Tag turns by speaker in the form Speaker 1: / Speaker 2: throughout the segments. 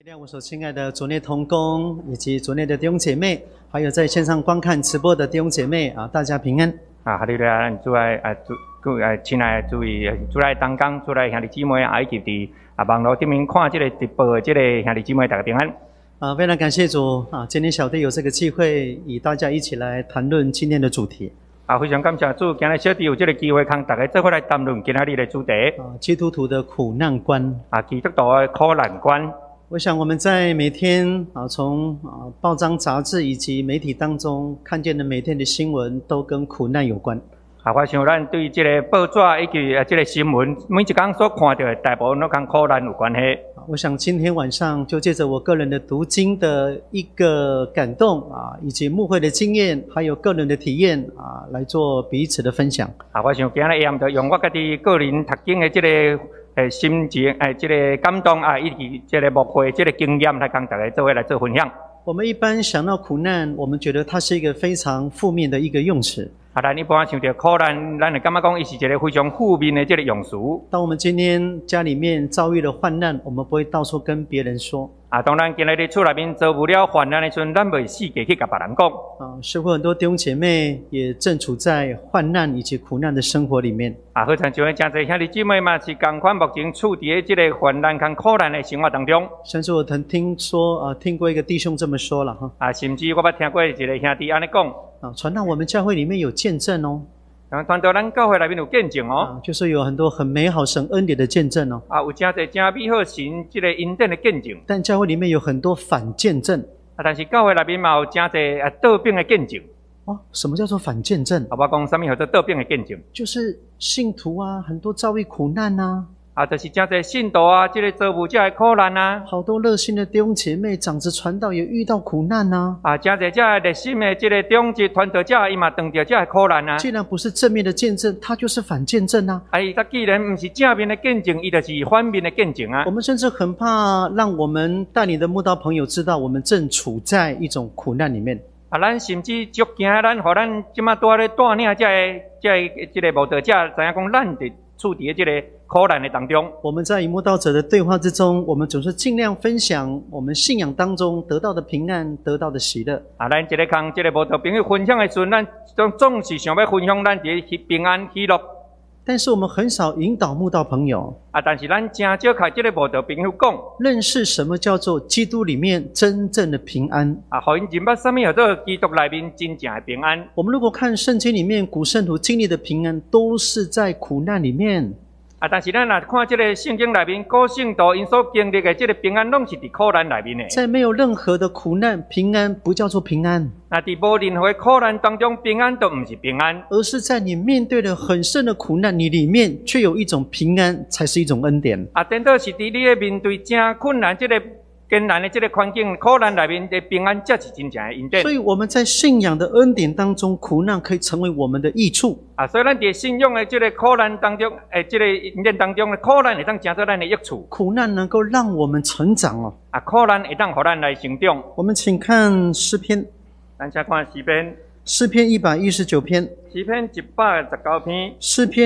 Speaker 1: 亮我所亲爱的主内同工以及主内的弟兄姐妹，还有在线上观看直播的弟兄姐妹啊，大家平安。
Speaker 2: 哈利路亚！主爱亲爱的主爱同工，主爱兄弟姊妹以及伫网络顶面看这个直播的这个兄弟姊妹，大家平安。
Speaker 1: 非常感谢主啊！今天小弟有这个机会，与大家一起来谈论今天的主题。
Speaker 2: 非常感谢主，今日小弟有这个机会，跟大家做伙来谈论今日的主题。
Speaker 1: 基督徒的苦难观。
Speaker 2: 基督徒的苦难观。
Speaker 1: 我想我们在每天从报章杂志以及媒体当中看见的每天的新闻都跟苦难有关。
Speaker 2: 我想咱对这个报纸以及这个新闻，每一天所看到的大部分都跟苦难有关系。
Speaker 1: 我想今天晚上就借着我个人的读经的一个感动以及牧会的经验，还有个人的体验来做彼此的分享。
Speaker 2: 我想今日下午就用我家己个人读经的这个心情这个感动以及这个牧会这个经验来跟大家做伙来做分享。
Speaker 1: 我们一般想到苦难，我们觉得它是一个非常负面的一个用词。
Speaker 2: 咱一般想到苦难，咱会感觉讲伊是一个非常负面的这个用词。
Speaker 1: 当我们今天家里面遭遇了患难，我们不会到处跟别人说。
Speaker 2: 当然今日伫厝内面遭遇了患难的时阵，咱袂四界去甲别人讲。
Speaker 1: 似乎很多弟兄姐妹也正处在患难以及苦难的生活里面。
Speaker 2: 好像真侪兄弟姊妹嘛，是共款目前处伫这个患难跟苦难的生活当中。
Speaker 1: 甚至我曾听过一个弟兄这么说了
Speaker 2: 甚至我捌听过一个兄弟安尼讲。
Speaker 1: 传到我们教会里面有见证哦。
Speaker 2: 传到咱教会内面有见证哦。
Speaker 1: 就是有很多很美好神恩典的见证哦。
Speaker 2: 有真侪真美好神这个恩典的见证。
Speaker 1: 但教会里面有很多反见证。
Speaker 2: 但是教会内面嘛有真侪倒饼的见证。
Speaker 1: 什么叫做反见证？
Speaker 2: 我讲什么叫做倒饼的见证？
Speaker 1: 就是信徒很多遭遇苦难
Speaker 2: 就是真侪信徒这个遭遇这的苦难
Speaker 1: 好多热心的弟兄姐妹、长子传道也遇到苦难
Speaker 2: 真侪这热心的这个长子传道者，伊嘛碰到这的苦难
Speaker 1: 既然不是正面的见证，它就是反见证
Speaker 2: 既然不是正面的见证，伊就是反面的见证
Speaker 1: 我们甚至很怕让我们带领的慕道朋友知道，我们正处在一种苦难里面。
Speaker 2: 咱甚至足惊，咱即马在咧带领这个慕道者，知影讲咱伫处伫这个苦难的当中。
Speaker 1: 我们在与慕道者的对话之中，我们总是尽量分享我们信仰当中得到的平安、得到的喜乐。
Speaker 2: 咱一个跟这个慕道朋友分享的时阵，咱总是想要分享咱伫平安喜乐。
Speaker 1: 但是我们很少引导慕道朋友
Speaker 2: 但是咱真少甲这个慕道朋友讲，
Speaker 1: 认识什么叫做基督里面真正的平安
Speaker 2: 互因认捌什么叫做基督内面真正的平安。
Speaker 1: 我们如果看圣经里面古圣徒经历的平安，都是在苦难里面
Speaker 2: 但是咱看这个圣经内面古圣徒因所经历的这个平安，拢是伫苦难内面的。
Speaker 1: 在没有任何的苦难，平安不叫做平安。
Speaker 2: 伫无任何的苦难当中，平安都不是平安，
Speaker 1: 而是在你面对了很深的苦难，你里面却有一种平安，才是一种恩典。
Speaker 2: 颠倒是伫你的面对真困难这个艰难的这个环境，苦难内面的平安才是真正的恩典。
Speaker 1: 所以我们在信仰的恩典当中，苦难可以成为我们的益处
Speaker 2: 所以咱在信仰的这个苦难当中，这个恩典当中的苦难会当成做咱的益处。
Speaker 1: 苦难能够让我们成长
Speaker 2: 苦难会当互咱来成长。
Speaker 1: 我们请看诗篇，
Speaker 2: 咱先看诗篇。
Speaker 1: 诗篇119篇。
Speaker 2: 诗篇119篇。
Speaker 1: 诗篇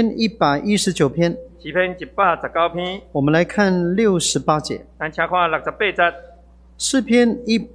Speaker 1: 119篇。
Speaker 2: 诗篇119篇。
Speaker 1: 我们来看68节。
Speaker 2: 咱请看68节。
Speaker 1: 诗篇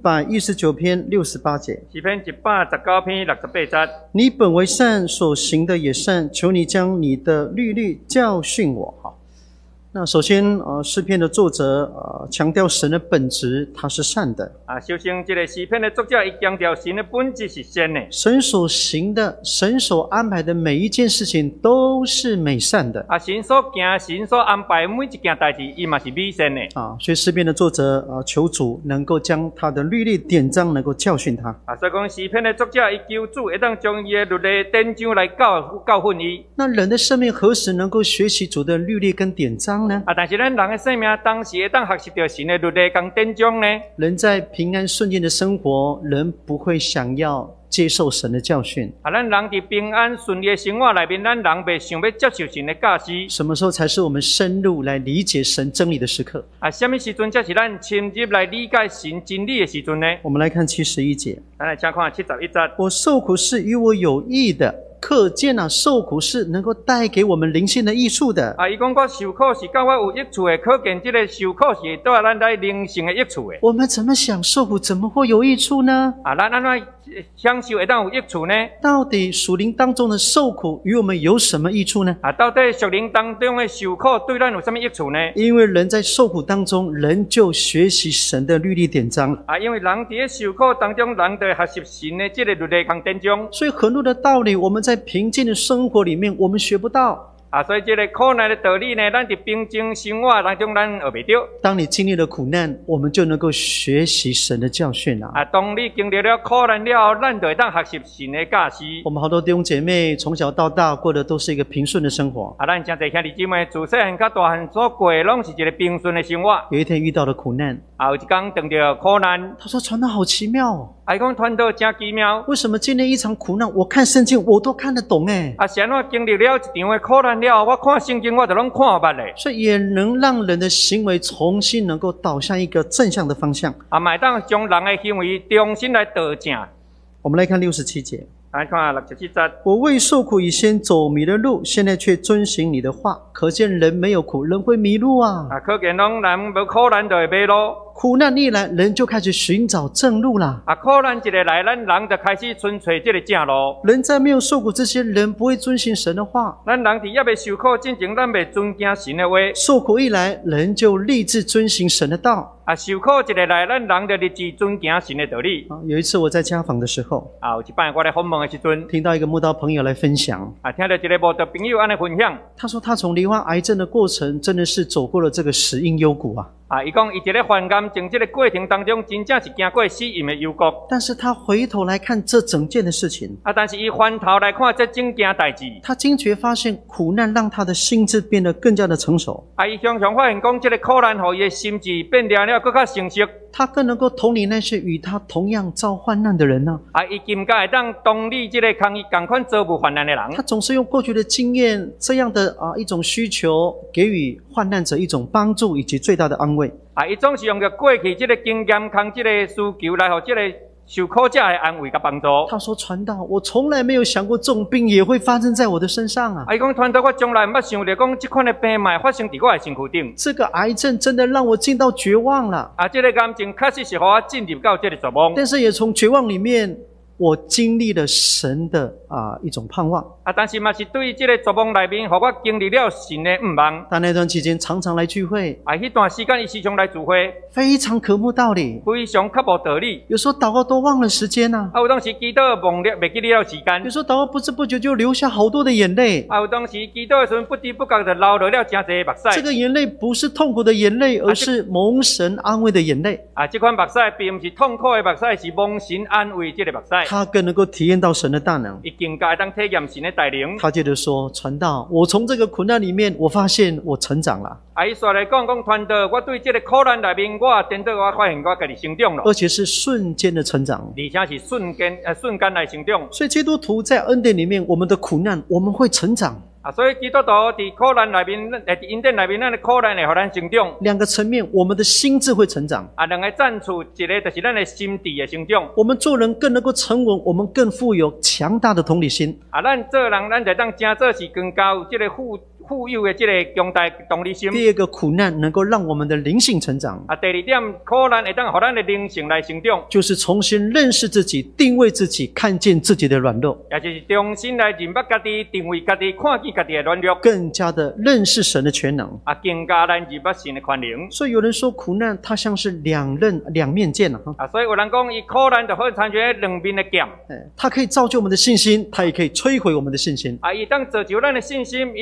Speaker 1: 119篇68节。
Speaker 2: 诗篇119篇68节。
Speaker 1: 你本为善，所行的也善，求你将你的律例教训我。那首先诗篇的作者强调神的本质，他是善的
Speaker 2: 首先这个诗篇的作者伊强调神的本质是善的。
Speaker 1: 神所行的，神所安排的每一件事情都是美善的
Speaker 2: 神所行、神所安排每一件代志，伊嘛是美善的
Speaker 1: 所以诗篇的作者求主能够将他的律例典章能够教训他
Speaker 2: 所以讲诗篇的作者伊求主会当将伊的律例典章来教训伊。
Speaker 1: 那人的生命何时能够学习主的律例跟典章呢
Speaker 2: 但是咱人的生命当时会当学习到神的律例跟典章呢？
Speaker 1: 人在平安顺境的生活，人不会想要接受神的教训。
Speaker 2: 咱人伫平安顺利的生活内面，咱人袂想要接受神的教示。
Speaker 1: 什么时候才是我们深入来理解神真理的时刻？
Speaker 2: 什么时阵才是咱深入来理解神真理的时阵呢？
Speaker 1: 我们来看71节。
Speaker 2: 咱来请看71节。
Speaker 1: 我受苦是与我有益的。可见啊，受苦是能够带给我们灵性的益处的。
Speaker 2: 伊讲我受苦是跟我有益处的，可见这个受苦是对咱来灵性的益处的。
Speaker 1: 我们怎么想受苦，怎么会有益处呢？
Speaker 2: 咱安怎享受会当有益处呢？
Speaker 1: 到底属灵当中的受苦与我们有什么益处呢？
Speaker 2: 到底属灵当中的受苦对咱有什么益处呢？
Speaker 1: 因为人在受苦当中，人就学习神的律例典章。
Speaker 2: 因为人在受苦当中，人就学习神的这个律例跟典章。
Speaker 1: 所以很多的道理，我们在平静的生活里面，我们学不到。
Speaker 2: 所以这个苦难的道理呢，咱在平静生活当中，咱学袂到。
Speaker 1: 当你经历了苦难，我们就能够学习神的教训啊！
Speaker 2: 当你经历了苦难了后，咱就会当学习神的教示。
Speaker 1: 我们好多弟兄姐妹从小到大过的都是一个平顺的生活。
Speaker 2: 咱真侪兄弟姊妹自细汉到大汉所过的，拢是一个平顺的生活。
Speaker 1: 有一天遇到了苦难，
Speaker 2: 有一天碰到苦难，
Speaker 1: 他说传道好奇妙哦。
Speaker 2: 讲传道真奇妙。
Speaker 1: 为什么经历一场苦难，我看圣经我都看得懂哎？
Speaker 2: 是安怎经历了一场的苦难了，我看圣经我就拢看捌嘞。
Speaker 1: 所以也能让人的行为重新能够导向一个正向的方向。
Speaker 2: 买当将人的行为重新来导正。
Speaker 1: 我们来看67节。
Speaker 2: 来看67节。
Speaker 1: 我为受苦以先走迷了路，现在却遵行你的话。可见人没有苦，人会迷路啊！
Speaker 2: 可见人无苦难就会迷路。
Speaker 1: 苦难一来，人就开始寻找正路啦。
Speaker 2: 苦难一来，咱人就开始寻找这个正路。
Speaker 1: 人在没有受苦之前，人不会遵行神的话。
Speaker 2: 咱人伫还未受苦之前，咱未遵行神的话。
Speaker 1: 受苦一来，人就立志遵行神的道。
Speaker 2: 受苦一来，咱人就立志遵行神的道理。
Speaker 1: 有一次我在家访的时候，
Speaker 2: 有一摆我来访问的时阵，
Speaker 1: 听到一个慕道朋友来分享，
Speaker 2: 听到一个慕道朋友安尼分享。
Speaker 1: 他说他从罹患癌症的过程，真的是走过了这个死荫幽谷啊。
Speaker 2: 伊讲伊一个患癌症这个过程当中，真正是经过死荫的幽谷。
Speaker 1: 但是他回头来看这整件的事情，
Speaker 2: 但是伊翻头来看这整件代志，
Speaker 1: 他惊觉发现苦难让他的心智变得更加的成熟。
Speaker 2: 伊常常发现讲，这个苦难让伊的心智变了更加成熟。
Speaker 1: 他更能够同理那些与他同样遭患难的人呢。
Speaker 2: 伊更加会当同理这个同款遭遇患难的人。
Speaker 1: 他总是用过去的经验，这样的一种需求，给予患难者一种帮助以及最大的安慰。
Speaker 2: 伊总是用着过去这个经验，跟这个需求来互这个受苦者的安慰跟帮助。
Speaker 1: 他说：“传道，我从来没有想过这种病也会发生在我的身上啊！”
Speaker 2: 伊讲传道，我从来毋捌想到讲这款的病会发生伫我的身躯顶。
Speaker 1: 这个癌症真的让我进到绝望了。
Speaker 2: 这个癌症确实是互我进入到这个绝望。
Speaker 1: 但是也从绝望里面，我经历了神的一种盼望。
Speaker 2: 但是嘛是对这个绝望内面，互我经历了神的盼望。
Speaker 1: 他那段期间常常来聚会，
Speaker 2: 迄段时间伊时常来聚会，
Speaker 1: 非常渴慕道理，
Speaker 2: 非常渴慕道理。
Speaker 1: 有时候祷告都忘了时间啊。
Speaker 2: 有当时祈祷忘了，袂记了时间。
Speaker 1: 有时候祷告不知不觉就流下好多的眼泪。
Speaker 2: 有当时祈祷的时候，不知不觉就流了真侪目屎。
Speaker 1: 这个眼泪不是痛苦的眼泪，而是蒙神安慰的眼泪。
Speaker 2: 这款目屎并不是痛苦的目屎，是蒙神安慰这个目屎。
Speaker 1: 他更能够体验到神的大能，
Speaker 2: 伊更加当体验神的带领。
Speaker 1: 他接着说：“传道，我从这个苦难里面，我发现我成长了。”
Speaker 2: 伊说来讲传道，我对这个苦难内面，我真的我发现我家己成长了，
Speaker 1: 而且是瞬间的成长，
Speaker 2: 而且是瞬间来成长。
Speaker 1: 所以基督徒在恩典里面，我们的苦难我们会成长。
Speaker 2: 所以基督徒伫苦难内面，伫恩典内面，咱的苦难会互咱成长。
Speaker 1: 两个层面，我们的心智会成长。
Speaker 2: 两个赞处，一个就是咱的心智的成长。
Speaker 1: 我们做人更能够沉稳，我们更富有强大的同理心。
Speaker 2: 咱做人，咱就当真做是更加有这个富有的这个强大同理心。
Speaker 1: 第二个苦难能够让我们的灵性成长。
Speaker 2: 第二点，苦难会当互咱的灵性来成长，
Speaker 1: 就是重新认识自己，定位自己，看见自己的软弱，
Speaker 2: 也就是重新来认识家己，定位家己，看见家己的软弱，
Speaker 1: 更加的认识神的全能。
Speaker 2: 更加来认识神的权能。
Speaker 1: 所以有人说，苦难它像是两面剑
Speaker 2: 所以有人讲，伊苦难就好像像两面的剑。
Speaker 1: 它可以造就我们的信心，它也可以摧毁我们的信心。
Speaker 2: 伊当造就咱的信心，伊嘛当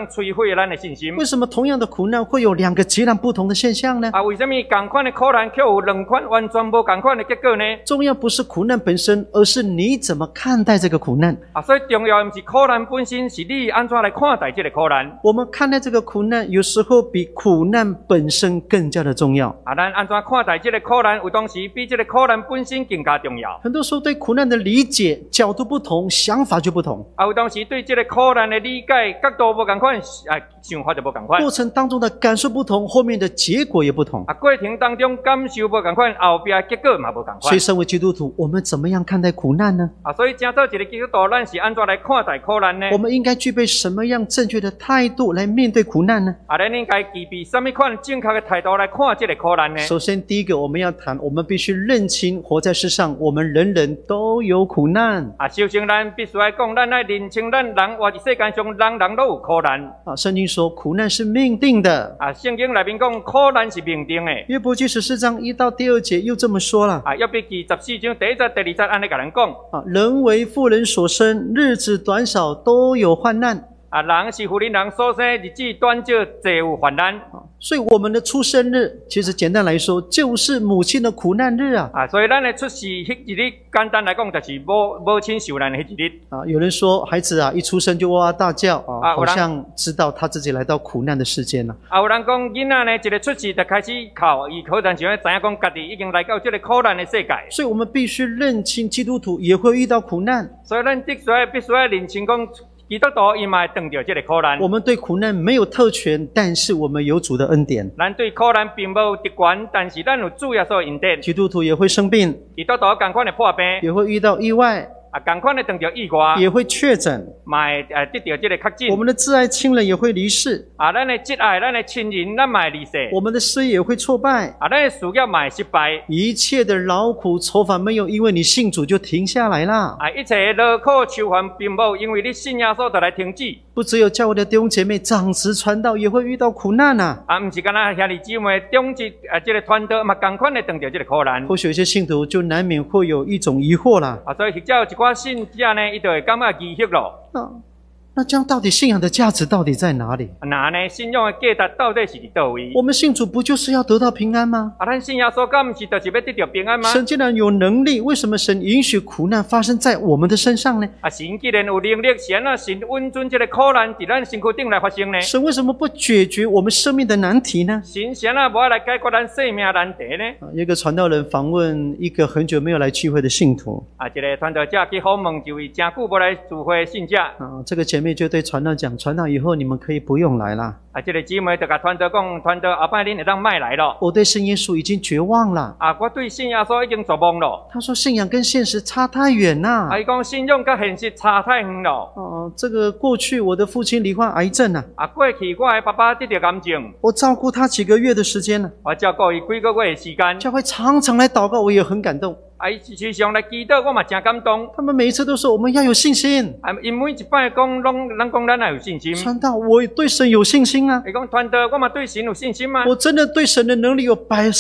Speaker 2: 摧毁咱的信心。
Speaker 1: 为什么同样的苦难会有两个截然不同的现象呢？
Speaker 2: 为什么同款的苦难却有两款完全无同款的结果呢？
Speaker 1: 重要不是苦难本身，而是你怎么看待这个苦难。
Speaker 2: 所以重要的不是苦难本身，是你安怎来看待这个苦难。
Speaker 1: 我们看待这个苦难，有时候比苦难本身更加的重要。
Speaker 2: 咱安怎看待这个苦难，有当时比这个苦难本身更加重要。
Speaker 1: 很多时候对苦难的理解角度不同，想法就不同。
Speaker 2: 有当时对这个苦难的理解角度不同款，想法就不同款。
Speaker 1: 过程当中的感受不同，后面的结果也不同。
Speaker 2: 过程当中感受不同款，后边结果嘛不同款。
Speaker 1: 所以身为基督徒，我们怎么样看待苦难呢？
Speaker 2: 所以正做一个基督徒，咱是安怎来看待苦难呢？
Speaker 1: 我们应该具备什么样正确的态度来面对苦难呢？
Speaker 2: 咱应该具备什么款正确的态度来看这个苦难呢？
Speaker 1: 首先，第一个我们要谈，我们必须认清活在世上，我们人人都有苦难。
Speaker 2: 首先咱必须来讲，咱来认清咱人活在世界上，人人都有苦难。
Speaker 1: 圣经说苦难是命定的。
Speaker 2: 圣经里面讲苦难是命定的。
Speaker 1: 约伯记14章1到第2节又这么说了。
Speaker 2: 约伯记14章第1节、第2节安尼甲人讲。
Speaker 1: 人为妇人所生，日子短少，都有患难。
Speaker 2: 人是妇人人所生，日子短少，侪有患难。
Speaker 1: 所以我们的出生日，其实简单来说，就是母亲的苦难日啊。
Speaker 2: 所以咱的出世迄一日，简单来讲，就是母亲受难的迄一日。
Speaker 1: 有人说孩子一出生就哇哇大叫好像知道他自己来到苦难的世间了。
Speaker 2: 有人讲囡仔呢，一个出世就开始哭，伊可能就会知影讲家己已经来到这个苦难的世界。
Speaker 1: 所以我们必须认清基督徒也会遇到苦难。
Speaker 2: 所以咱必须要认清讲。基督徒伊嘛会碰到这个苦难。
Speaker 1: 我们对苦难没有特权，但是我们有主的恩典。
Speaker 2: 咱对苦难并无特权，但是咱有主耶稣的恩典。
Speaker 1: 基督徒也会生病，
Speaker 2: 基督徒同款的破病，
Speaker 1: 也会遇到意外。
Speaker 2: 同款的碰到意外，
Speaker 1: 也会确诊，
Speaker 2: 嘛会得到这个确诊。
Speaker 1: 我们的挚爱亲人也会离世，
Speaker 2: 咱的挚爱，咱的亲人，咱嘛会离世。
Speaker 1: 我们的事业也会挫败，
Speaker 2: 咱的事业嘛会失败。
Speaker 1: 一切的劳苦愁烦没有因为你信主就停下来了。
Speaker 2: 一切劳苦愁烦并无因为你信耶稣就来停止。
Speaker 1: 不只有教会的弟兄姐妹长职传道也会遇到苦难啊！
Speaker 2: 不是干那兄弟姊妹长职这个传道嘛，同款的碰到这个苦难。
Speaker 1: 或许有些信徒就难免会有一种疑惑啦。
Speaker 2: 所以或者有一寡信者呢，伊就会感觉疑惑咯。
Speaker 1: 那这样到底信仰的价值到底在哪里？
Speaker 2: 那呢，信仰的价值到底是伫倒位？
Speaker 1: 我们信主不就是要得到平安吗？
Speaker 2: 咱信耶稣，敢不是就是要得到平安吗？
Speaker 1: 神既然有能力，为什么神允许苦难发生在我们的身上呢？
Speaker 2: 神既然有能力，神允准这个苦难在咱身躯顶来发生呢？
Speaker 1: 神为什么不解决我们生命的难题呢？
Speaker 2: 神无爱来解决咱生命难题呢？
Speaker 1: 有一个传道人访问一个很久没有来聚会的信徒。
Speaker 2: 这个传道者去访问一位真久无来聚会的信者。
Speaker 1: 这个姐妹就对传道讲，传道以后你们可以不用来啦。
Speaker 2: 这个姊妹就甲传道讲，传道后摆恁会当卖来咯。
Speaker 1: 我对信耶稣已经绝望了。
Speaker 2: 我对信耶稣已经绝望了。
Speaker 1: 他说信仰跟现实差太远啦。
Speaker 2: 伊讲信仰跟现实差太远了。
Speaker 1: 这个过去我的父亲罹患癌症啊。
Speaker 2: 过去我的爸爸得到癌症，
Speaker 1: 我照顾他几个月的时间了。
Speaker 2: 我照顾伊几个月的时间。
Speaker 1: 教会常常来祷告，我也很感动。
Speaker 2: 时常来祈祷，我嘛真感动。
Speaker 1: 他们每一次都说我们要有信心。
Speaker 2: 因每一摆讲，咱讲咱要有信心。
Speaker 1: 传道，我对神有信心啊。
Speaker 2: 伊讲传道，我嘛对神有信心啊。
Speaker 1: 我真的对神的能力有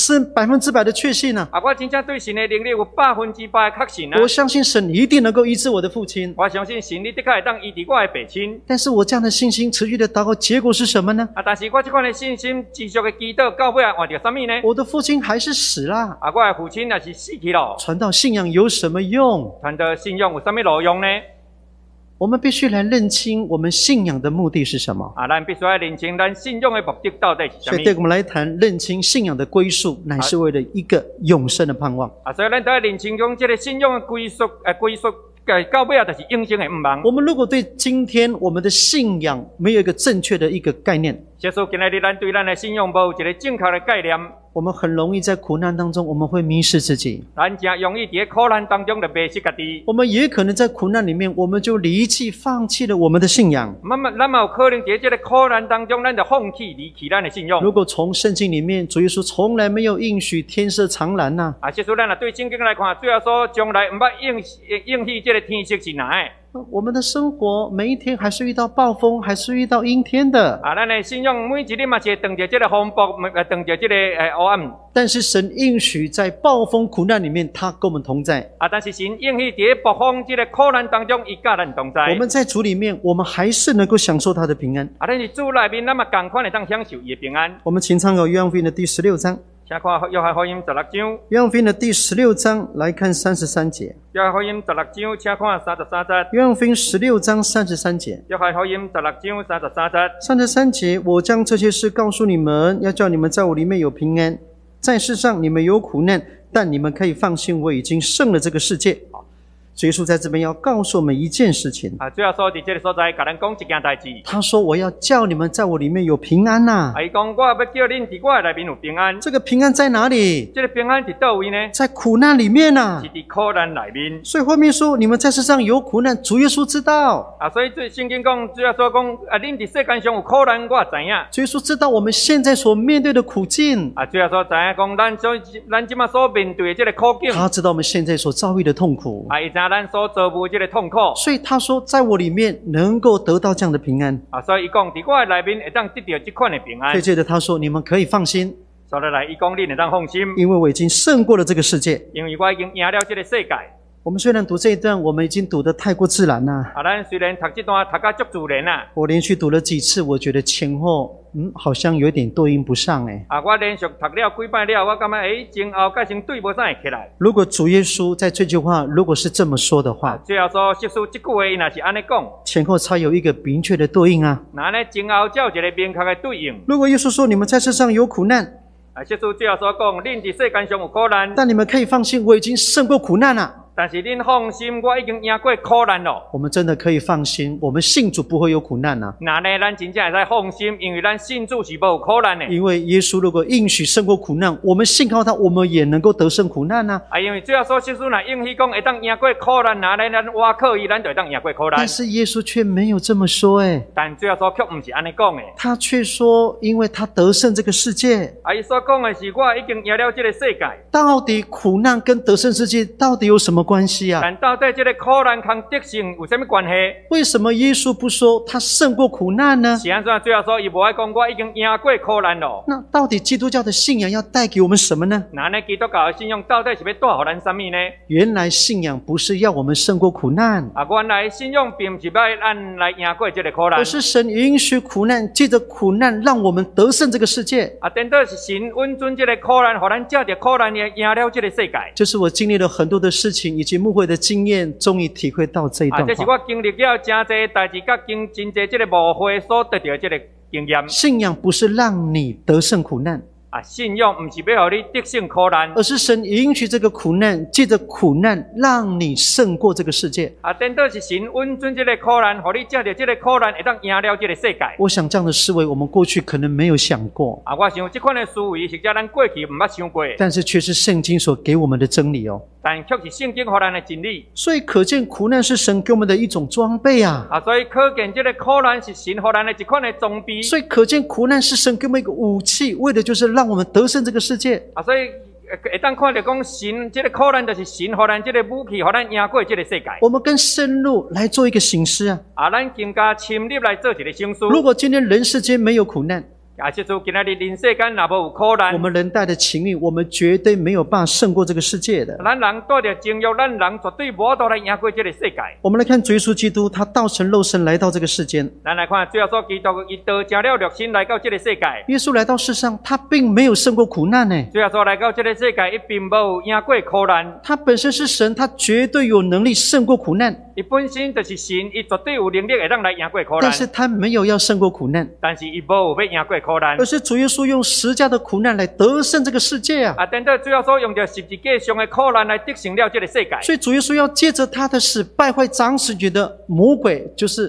Speaker 1: 100%的确信啊。
Speaker 2: 我真正对神的能力有100%的确信啊。
Speaker 1: 我相信神一定能够医治我的父亲。
Speaker 2: 我相信神你的确会当医治我的父亲。
Speaker 1: 但是我这样的信心持续的祷告，结果是什么呢？
Speaker 2: 但是我这款的信心持续的祈祷，到尾换到什么呢？
Speaker 1: 我的父亲还是死了。
Speaker 2: 我的父亲也是死去了。
Speaker 1: 传道信仰有什么用？
Speaker 2: 传道信仰有什么路用呢？
Speaker 1: 我们必须来认清我们信仰的目的是什么。
Speaker 2: 咱必须要认清咱信仰的目的到底是什么。
Speaker 1: 所以对我们来谈，认清信仰的归宿，乃是为了一个永生的盼望。
Speaker 2: 所以咱都要认清讲这个信仰的归宿，到尾就是永生的盼望。
Speaker 1: 我们如果对今天我们的信仰没有一个正确的一个概念，
Speaker 2: 耶稣今日咱对咱的信仰无一个正确的概念，
Speaker 1: 我们很容易在苦难当中，我们会迷失自己。
Speaker 2: 咱真容易在苦难当中就迷失家己。
Speaker 1: 我们也可能在苦难里面，我们就离弃、放弃了我们的信仰。
Speaker 2: 咱嘛有可能在这个苦难当中，咱就放弃、离弃咱的信仰。
Speaker 1: 如果从圣经里面，主耶稣从来没有应许天色常蓝呐。
Speaker 2: 其实咱对圣经来看，主要说将来唔捌应许这个天色是哪的。
Speaker 1: 我们的生活每一天还是遇到暴风，还是遇到阴天的。
Speaker 2: 咱的信仰每一日嘛是会撞着这个风暴，撞着这个黑暗。
Speaker 1: 但是神应许在暴风苦难里面，他跟我们同在。
Speaker 2: 但是神应许在暴风这个苦难当中，伊甲咱同在。
Speaker 1: 我们在主里面，我们还是能够享受他的平安。
Speaker 2: 但是主内面，咱嘛同款会当享受伊的平安。
Speaker 1: 我们请参考约翰福音的第16章。
Speaker 2: 请看约翰福音16章。
Speaker 1: 约翰福音的第16章来看33节。
Speaker 2: 约翰福音16章，请看33节。
Speaker 1: 约翰福音16章33节。
Speaker 2: 约翰福音16章33节。
Speaker 1: 33节，我将这些事告诉你们，要叫你们在我里面有平安。在世上你们有苦难，但你们可以放心，我已经胜了这个世界。耶稣在这边要告诉我们一件事情。
Speaker 2: 主要说在这个所在，甲咱讲一件代志。
Speaker 1: 他说：“我要叫你们在我里面有平安呐。”
Speaker 2: 伊讲我要叫恁在我内面有平安。
Speaker 1: 这个平安在哪里？
Speaker 2: 这个平安在倒位呢？
Speaker 1: 在苦难里面呐。
Speaker 2: 是在苦难里面。
Speaker 1: 所以后面说，你们在世上有苦难，主耶稣知道。
Speaker 2: 所以这圣经讲，主要说讲，恁在世间上有苦难，我知影。
Speaker 1: 主耶稣知道我们现在所面对的苦境。
Speaker 2: 主要说知影讲，咱即马所面对的这个苦境。
Speaker 1: 他知道我们现在所遭遇的痛苦。
Speaker 2: 伊知咱所遭遇这个痛苦，
Speaker 1: 所以他说，在我里面能够得到这样的平安。
Speaker 2: 所以伊讲，在我内面会当得到这款的平安。
Speaker 1: 所以接着他说，你们可以放心。
Speaker 2: 所以来，伊讲恁会当放心，
Speaker 1: 因为我已经胜过了这个世界。
Speaker 2: 因为我已经赢了这个世界。
Speaker 1: 我们虽然读这一段，我们已经读得太过自然了。
Speaker 2: 咱虽然读这段读到足自然啦。
Speaker 1: 我连续读了几次，我觉得前后好像有点对应不上
Speaker 2: 我连续读了几摆了，我感觉前后甲成对不上会起来。
Speaker 1: 如果主耶稣在这句话如果是这么说的话，
Speaker 2: 最后说耶稣这句话伊若是安尼讲，
Speaker 1: 前后才有一个明确的对应啊。
Speaker 2: 那呢前后才有一个明确的对应。
Speaker 1: 如果耶稣说你们在世上有苦难，
Speaker 2: 耶稣最后所讲，恁在世间上有苦难，
Speaker 1: 但你们可以放心，我已经胜过苦难了。
Speaker 2: 但是恁放心，我已经赢过苦难了。
Speaker 1: 我们真的可以放心，我们信主不会有苦难啊。
Speaker 2: 那呢，咱真正会使放心，因为咱信主是无有苦难的。
Speaker 1: 因为耶稣如果应许胜过苦难，我们信靠他，我们也能够得胜苦难啊。
Speaker 2: 因为最后说耶稣若应许讲会当赢过苦难，那呢，咱倚靠伊，咱就会当赢过苦难。
Speaker 1: 但是耶稣却没有这么说
Speaker 2: 但最后说却不是安尼讲的。
Speaker 1: 他却说，因为他得胜这个世界。
Speaker 2: 伊所讲的是，我已经赢了这个世界。
Speaker 1: 到底苦难跟得胜世界到底有什么关系啊？
Speaker 2: 到底这个苦难跟得胜有什么关系？
Speaker 1: 为什么耶稣不说他胜过苦难呢？
Speaker 2: 是安怎？最后说，伊无爱讲我已经赢过苦难了。
Speaker 1: 那到底基督教的信仰要带给我们什么呢？
Speaker 2: 那呢，基督教的信仰到底是要带给咱什么呢？
Speaker 1: 原来信仰不是要我们胜过苦难
Speaker 2: 原来信仰并不是要咱来赢过这个苦难，
Speaker 1: 而是神允许苦难，借着苦难让我们得胜这个世界。
Speaker 2: 等到是神允准这个苦难，让咱借着苦难赢了这个世界。
Speaker 1: 就是我经历了很多的事情，以及牧会的经验，终于体会到这一段话。
Speaker 2: 这是我经历了真侪代志，甲真侪这个误会所得到这个经验。
Speaker 1: 信仰不是让你得胜苦难。
Speaker 2: 信仰不是要让你得胜苦难，
Speaker 1: 而是神允许这个苦难，借着苦难让你胜过这个世界。
Speaker 2: 等到是神允准这个苦难，让你借着这个苦难会当赢了这个世界。
Speaker 1: 我想这样的思维，我们过去可能没有想过。
Speaker 2: 我想这款的思维是叫咱过去唔捌想过，
Speaker 1: 但是却是圣经所给我们的真理
Speaker 2: 但却是圣经给咱的真理。
Speaker 1: 所以可见苦难是神给我们的一种装备
Speaker 2: 所以可见这个苦难是神给咱的一款的装备。
Speaker 1: 所以可见苦难是神给我们一个武器，为的就是让我们得胜这个世界。
Speaker 2: 所以会当看到讲神这个苦难就是神给咱这个武器，给咱赢过这个世界。
Speaker 1: 我们更深入来做一个省思
Speaker 2: 咱更加深入来做一个省思。
Speaker 1: 如果今天人世间没有苦难，
Speaker 2: 今仔日人世间若无有苦难，
Speaker 1: 我们人带的情欲，我们绝对没有办法胜过这个世界的。
Speaker 2: 咱人带着情欲，咱人绝对无法度来赢过这个世界。
Speaker 1: 我们来看主耶稣基督，他道成肉身来到这个世间。
Speaker 2: 咱来看，最后说基督伊道成了肉身来到这个世界。
Speaker 1: 耶稣来到世上，他并没有胜过苦难
Speaker 2: 最后说来到这个世界，伊并无赢过苦难。
Speaker 1: 他本身是神，他绝对有能力胜过苦难。
Speaker 2: 伊本身就是神，伊绝对有能力会当来赢过苦难。
Speaker 1: 但是他没有要胜过苦难，
Speaker 2: 但是伊无要赢过苦难，
Speaker 1: 而是主耶稣用十架的苦难来得胜这个世界
Speaker 2: 等到最后所用着十字架上的苦难来得胜了这个世界。
Speaker 1: 所以主耶稣要借着他的死败坏掌死权的魔鬼，就是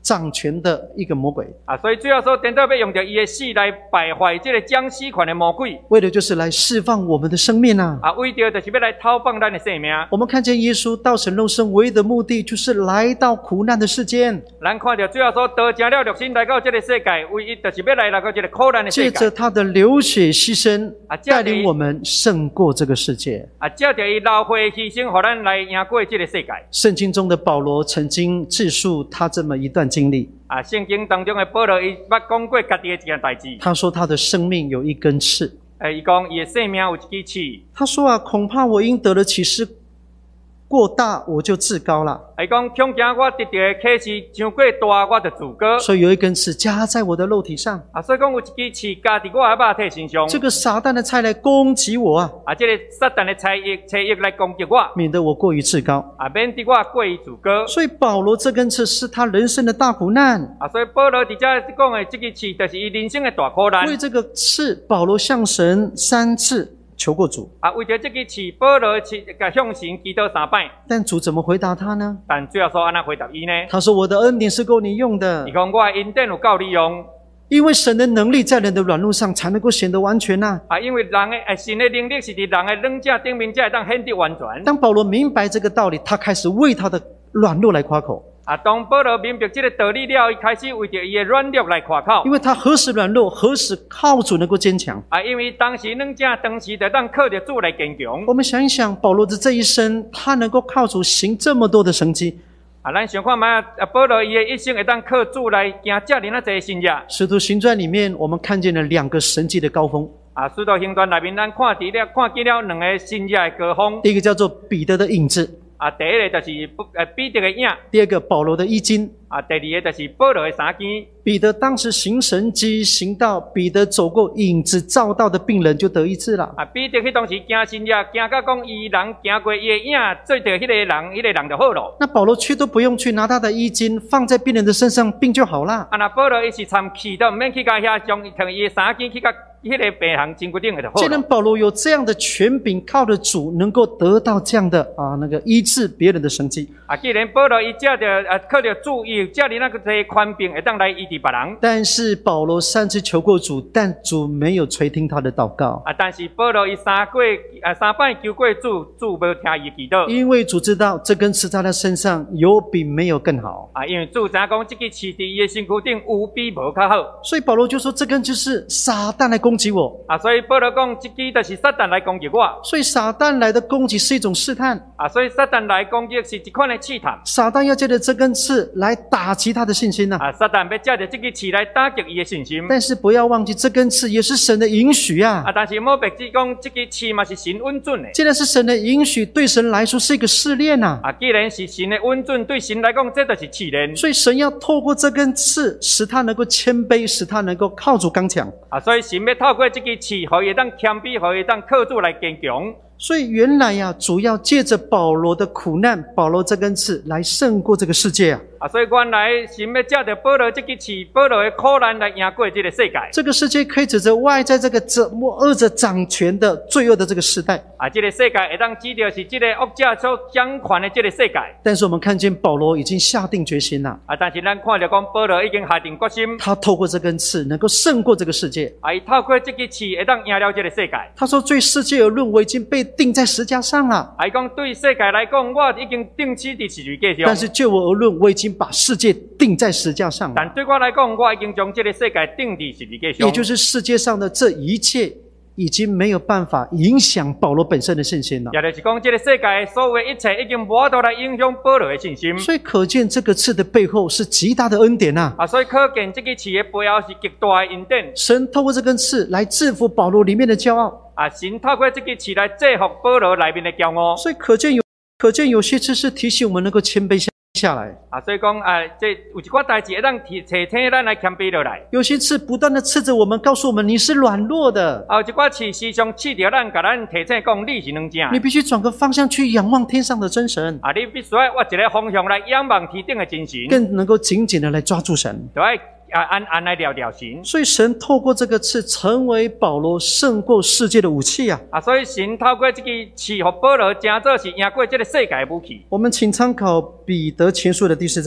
Speaker 1: 掌权的一个魔鬼，
Speaker 2: 所以最后说，颠倒要用着伊的死来败坏这个将死权的魔鬼，
Speaker 1: 为的就是来释放我们的生命啊！
Speaker 2: 为着就是要来讨放咱的生命。
Speaker 1: 我们看见耶稣道成肉身，唯一的目的就是来到苦难的世间。
Speaker 2: 咱看到最后说，得成了肉身来到这个世界，唯一就是要来到这个苦难的世界。
Speaker 1: 借着他的流血牺牲，带领我们胜过这个世界。
Speaker 2: 借着伊流血牺牲，让咱来赢过这个世界。
Speaker 1: 圣经中的保罗曾经自述他这么一段经历。
Speaker 2: 圣经当中的保罗，伊捌讲过家己的一件代志。
Speaker 1: 他说他的生命有一根刺。
Speaker 2: 伊讲伊的生命有一支刺。
Speaker 1: 他说恐怕我因得了启示过大，我就自高了。
Speaker 2: 伊讲恐惊我得到的启示伤过大，我就自高。
Speaker 1: 所以有一根刺加在我的肉体上。
Speaker 2: 所以讲有一支刺加在我的肉体身上。
Speaker 1: 这个撒旦的差来攻击我
Speaker 2: 这个撒旦的差役来攻击我，
Speaker 1: 免得我过于自高。
Speaker 2: 免得我过于自高。
Speaker 1: 所以保罗这根刺是他人生的大苦难。
Speaker 2: 所以保罗在这讲的这个刺，就是伊人生的大苦难。
Speaker 1: 为这个刺，保罗向神3次求过主。
Speaker 2: 为着这个刺，保罗向神祈祷3摆。
Speaker 1: 但主怎么回答他呢？
Speaker 2: 但最后说安怎回答伊呢？
Speaker 1: 他说：“我的恩典是够你用的。”
Speaker 2: 伊讲我的恩典有够你用。
Speaker 1: 因为神的能力在人的软弱上才能够显得完全
Speaker 2: 因为人的神的能力是在人的软弱顶面才能显得完全。
Speaker 1: 当保罗明白这个道理，他开始为他的软弱来夸口。
Speaker 2: 当保罗明白这个道理了，伊开始为着伊的软弱来夸口。
Speaker 1: 因为他何时软弱，何时靠主能够坚强。
Speaker 2: 因为当时软弱，当时就当靠着主来坚强。
Speaker 1: 我们想一想，保罗的这一生，他能够靠主行这么多的神迹。
Speaker 2: 咱想看卖保罗伊的一生会当靠主来行这样多神迹。
Speaker 1: 使徒行传里面，我们看见了2个神迹的高峰。
Speaker 2: 使徒行传内面，咱看见了2个神迹的高峰。
Speaker 1: 第一个叫做彼得的影子。
Speaker 2: 第一个就是彼得的影。
Speaker 1: 第二个保罗的衣襟。
Speaker 2: 第二个就是保罗的衫肩。
Speaker 1: 彼得当时行神迹，行到彼得走过影子照到的病人就得医治了。
Speaker 2: 彼得迄当时行神迹，行到讲伊人行过伊的影，做着迄个人就好了。
Speaker 1: 那保罗却都不用去拿他的衣襟放在病人的身上，病就好了。
Speaker 2: 那保罗伊是参去都唔免去到遐，将伊的衫肩去到迄个病人身躯顶就好了。
Speaker 1: 既然保罗有这样的权柄，靠着主能够得到这样的那个医治别人的神迹。
Speaker 2: 既然保罗伊借着靠着主，伊借着那个权柄会当来医治别人。
Speaker 1: 但是保罗3次求过主，但主没有垂听他的祷告。
Speaker 2: 但是保罗伊3摆求过主，主没听伊祈祷。
Speaker 1: 因为主知道这根刺在他身上有比没有更好。
Speaker 2: 因为主知影讲这个刺在伊的身躯顶有比无较好。
Speaker 1: 所以保罗就说这根就是撒旦来攻击我。
Speaker 2: 所以保罗讲这个就是撒旦来攻击我。
Speaker 1: 所以撒旦来的攻击是一种试探。
Speaker 2: 所以撒旦来攻击是一款的试探。
Speaker 1: 撒旦要借着这根刺来打击他的信心
Speaker 2: 撒旦要借着这个刺来打击伊的信心。
Speaker 1: 但是不要忘记，这根刺也是神的允许
Speaker 2: 但是莫别记讲这个刺嘛是神允准的。
Speaker 1: 既然是神的允许，对神来说是一个试炼
Speaker 2: 既然是神的允准，对神来讲这就是试炼。
Speaker 1: 所以神要透过这根刺，使他能够谦卑，使他能够靠主刚强。
Speaker 2: 所以神要透过这个刺，可以当谦卑，可以当靠主来坚强。
Speaker 1: 所以原来主要借着保罗的苦难，保罗这根刺来胜过这个世界
Speaker 2: 所以原来神要借着保罗这个刺，保罗的苦难来赢过这个世界。
Speaker 1: 这个世界可以指着外在这个恶者掌权的罪恶的这个时代
Speaker 2: 这个世界会当指着是这个恶者所掌权的这个世界。
Speaker 1: 但是我们看见保罗已经下定决心了
Speaker 2: 但是咱看到讲保罗已经下定决心，
Speaker 1: 他透过这根刺能够胜过这个世界
Speaker 2: 伊透过这个刺会当赢了这个世界。他
Speaker 1: 说对世界而论，我已经被钉在十字架上了。
Speaker 2: 讲对世界来讲，我已经钉死在十字架上。
Speaker 1: 但是就我而论，我已经把世界钉在十字架上了。
Speaker 2: 但对我来讲，我已经将这个世界钉在十字架上。
Speaker 1: 也就是世界上的这一切已经没有办法影响保罗本身的信心了。
Speaker 2: 也就是讲，这个世界所有的一切已经无法来影响保罗的信心。
Speaker 1: 所以可见这个刺的背后是极大的恩典
Speaker 2: 所以可见这个刺的背后是极大的恩典。
Speaker 1: 神透过这根刺来制服保罗里面的骄傲
Speaker 2: 神透过这个刺来制服保罗里面的骄傲。
Speaker 1: 所以可见有些刺是提醒我们能够谦卑下来
Speaker 2: 所以讲这有一寡代志会当提醒咱来谦卑落来。
Speaker 1: 有些刺不断的刺着我们，告诉我们你是软弱的
Speaker 2: 有一寡刺时常刺着咱，甲咱提醒讲你是软正。
Speaker 1: 你必须转个方向去仰望天上的真神
Speaker 2: 你必须要换一个方向来仰望天顶的真神，
Speaker 1: 更能够紧紧的来抓住神，
Speaker 2: 对安来了神。
Speaker 1: 所以神透过这个刺成为保罗胜过世界的武器
Speaker 2: 所以神透过这个刺和保罗真做是赢过这个世界的武器。
Speaker 1: 我们请参考彼得前书的第4章。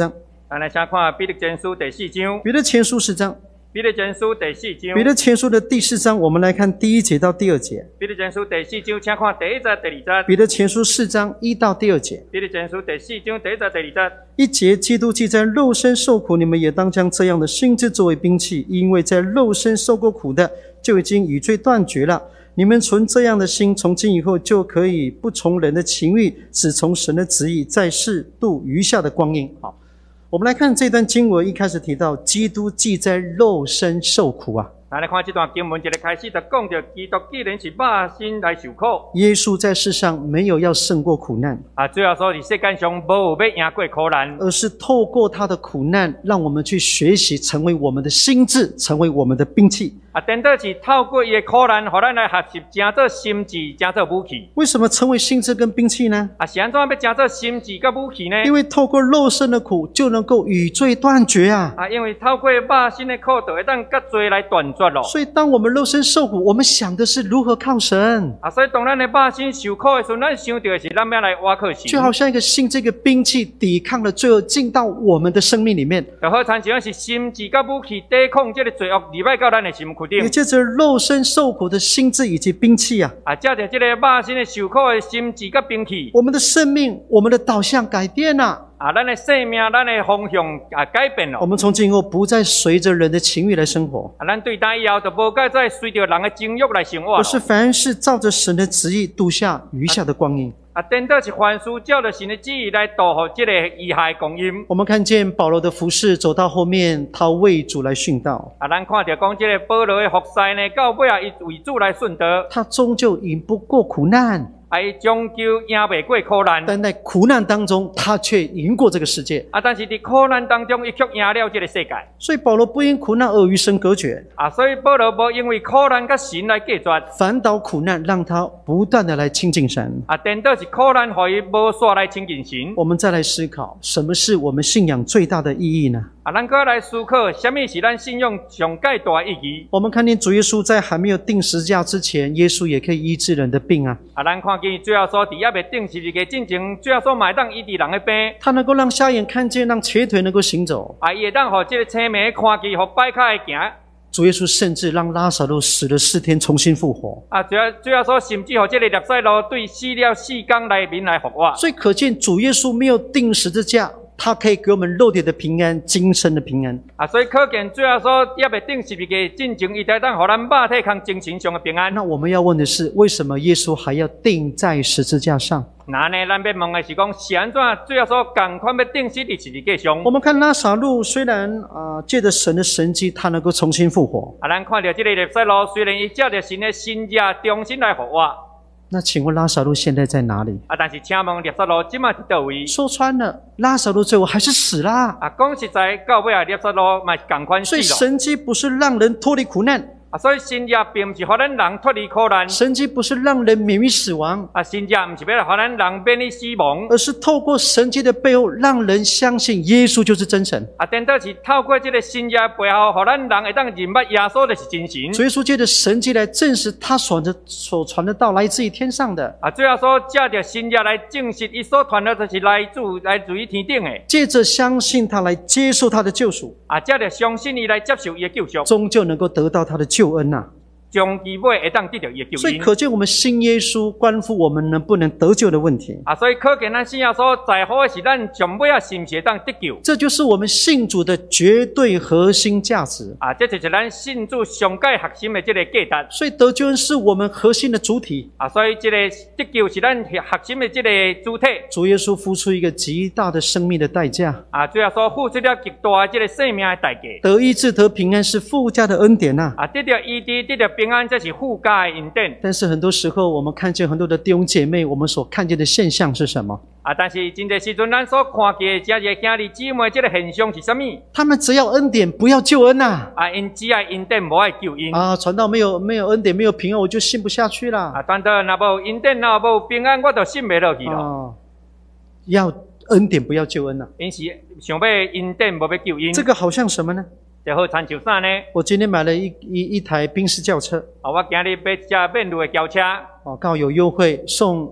Speaker 2: 咱来先看彼得前书第4章。
Speaker 1: 彼得前书10章。
Speaker 2: 彼得前书第4章。
Speaker 1: 彼得前书的第4章，我们来看第1节到第2节。
Speaker 2: 彼得前书第4章，请看第1节、第2节。
Speaker 1: 彼得前书4章1到第2节。
Speaker 2: 彼得前书第4章第1节、第2节。
Speaker 1: 1节，基督既在肉身受苦，你们也当将这样的心志作为兵器，因为在肉身受过苦的，就已经与罪断绝了。你们存这样的心，从今以后就可以不从人的情欲，只从神的旨意，在世度余下的光阴。好，我们来看这段经文，一开始提到基督既在肉身受苦啊。
Speaker 2: 来看这段经文，一个开始就讲到基督既然是肉身来受苦，
Speaker 1: 耶稣在世上没有要胜过苦难
Speaker 2: 主要说在世间上无有要赢过苦难，
Speaker 1: 而是透过他的苦难，让我们去学习，成为我们的心智，成为我们的兵器。
Speaker 2: 等到是透过伊的苦难，互咱来学习，成做心智，成做武器。
Speaker 1: 为什么成为心智跟兵器呢？
Speaker 2: 是安怎要成做心智跟武器呢？
Speaker 1: 因为透过肉身的苦，就能够与罪断绝啊！
Speaker 2: 因为透过肉身的苦，就会当甲罪来断绝咯。
Speaker 1: 所以，当我们肉身受苦，我们想的是如何靠神
Speaker 2: 所以当咱的肉身受苦的时候，咱想到的是咱要来倚靠神，
Speaker 1: 就好像一个心这个兵器抵抗了罪恶，进到我们的生命里面，
Speaker 2: 就好像是心智跟武器抵抗这个罪恶入到咱的心躯顶。
Speaker 1: 也借着肉身受苦的心智以及兵器啊，
Speaker 2: 借着这个肉身的受苦的心智跟兵器，
Speaker 1: 我们的生命、我们的导向改变了
Speaker 2: 咱的生命、咱的方向改变了。
Speaker 1: 我们从今以后不再随着人的情欲来生活，
Speaker 2: 咱对待以后就无再随着人的情欲来生活，
Speaker 1: 而是凡事照着神的旨意度下余下的光阴。
Speaker 2: 颠倒是凡事照着神的旨意来度过这个余下的光阴。
Speaker 1: 我们看见保罗的服事走到后面，他为主来殉道。
Speaker 2: 咱看到讲这个保罗的服侍呢，到尾伊为主来顺道，
Speaker 1: 他终究赢不过苦难。
Speaker 2: 伊终究赢袂过苦难，
Speaker 1: 但在苦难当中，他却赢过这个世界。
Speaker 2: 但是在苦难当中，伊却赢了这个世界。
Speaker 1: 所以保罗不因苦难而与神隔绝
Speaker 2: 所以保罗无因为苦难跟神来隔绝，
Speaker 1: 反倒苦难让他不断的来亲近神
Speaker 2: 颠倒是苦难，互伊无煞来亲近神。
Speaker 1: 我们再来思考，什么是我们信仰最大的意义呢？
Speaker 2: 咱搁来思考，什么是咱信仰上介大意义？
Speaker 1: 我们看见主耶稣在还没有钉十字架之前，耶稣也可以医治人的病啊。
Speaker 2: 咱看见最后说，伫还未钉十字架之前，最后说嘛会当医治人的病。
Speaker 1: 他能够让瞎眼看见，让瘸腿能够行走。
Speaker 2: 伊会当互这个青眉看见，互摆脚会行。
Speaker 1: 主耶稣甚至让拉撒路死了4天重新复活
Speaker 2: 最后说，甚至互这个列塞罗对死了4天内面来复活。
Speaker 1: 所以可见主耶稣没有钉十字架，他可以给我们肉体的平安，今生的平安
Speaker 2: 所以可见最后说也未钉十字架进前，伊才当互咱肉体康精神上的平安。
Speaker 1: 那我们要问的是，为什么耶稣还要钉在十字架上？
Speaker 2: 那呢，咱要问的是讲，是安怎最后说同款要钉死伫十字架上？
Speaker 1: 我们看拉撒路虽然借着神的神迹，他能够重新复活
Speaker 2: 咱看到这个列塞罗，虽然伊借着神的神迹重新来复活，
Speaker 1: 那请问拉撒路现在在哪里
Speaker 2: 但是请问列塞罗即马伫倒位？
Speaker 1: 说穿了，拉撒路最后还是死啦
Speaker 2: 讲实在，到尾列塞罗嘛是同款死
Speaker 1: 所以
Speaker 2: 了。
Speaker 1: 神迹不是让人脱离苦难
Speaker 2: 所以神迹并不是互咱人脱离苦难，
Speaker 1: 神迹不是让人免于死亡
Speaker 2: 神迹不是要互咱人免于死亡，
Speaker 1: 而是透过神迹的背后，让人相信耶稣就是真神
Speaker 2: 颠倒是透过这个神迹背后，互咱人会当认捌耶稣就是真神。
Speaker 1: 主耶稣借着神迹来证实他所传的道来自于天上的
Speaker 2: 最后说借着神迹来证实伊所传的就是来自于天顶的，
Speaker 1: 借着相信他来接受他的救赎
Speaker 2: 借着相信伊来接受伊的救赎，
Speaker 1: 终究能够得到他的救恩
Speaker 2: 终其尾会当得到伊的救恩。
Speaker 1: 所以可见我们信耶稣关乎我们能不能得救的问题
Speaker 2: 所以可见咱信耶稣在乎的是咱上尾是不是会当得救。
Speaker 1: 这就是我们信主的绝对核心价值
Speaker 2: 这就是咱信主上界核心的这个价值。
Speaker 1: 所以得救恩是我们核心的主体
Speaker 2: 所以这个得救是咱核心的这个主体。
Speaker 1: 主耶稣付出一个极大的生命的代价
Speaker 2: 最后所付出了极大的这个生命的代价。
Speaker 1: 得医治得平安是附加的恩典
Speaker 2: 得到医治得到平安，这是附加的恩典。
Speaker 1: 但是很多时候我们看见很多的弟兄姐妹，我们所看见的现象是什么
Speaker 2: 但是真侪时阵咱所看见的这个兄弟姊妹这个现象是什么？
Speaker 1: 他们只要恩典不要救恩
Speaker 2: 因只爱恩典无爱救恩
Speaker 1: 传道没有恩典没有平安，我就信不下去啦
Speaker 2: 传道若无恩典若无平安，我就信不落去了
Speaker 1: 要恩典不要救恩
Speaker 2: 因是想要恩典无要救恩。
Speaker 1: 这个好像什么呢？
Speaker 2: 就好参像啥呢？
Speaker 1: 我今天买了一台宾士轿车
Speaker 2: 我今日买一架面路的轿车
Speaker 1: 刚好有优惠送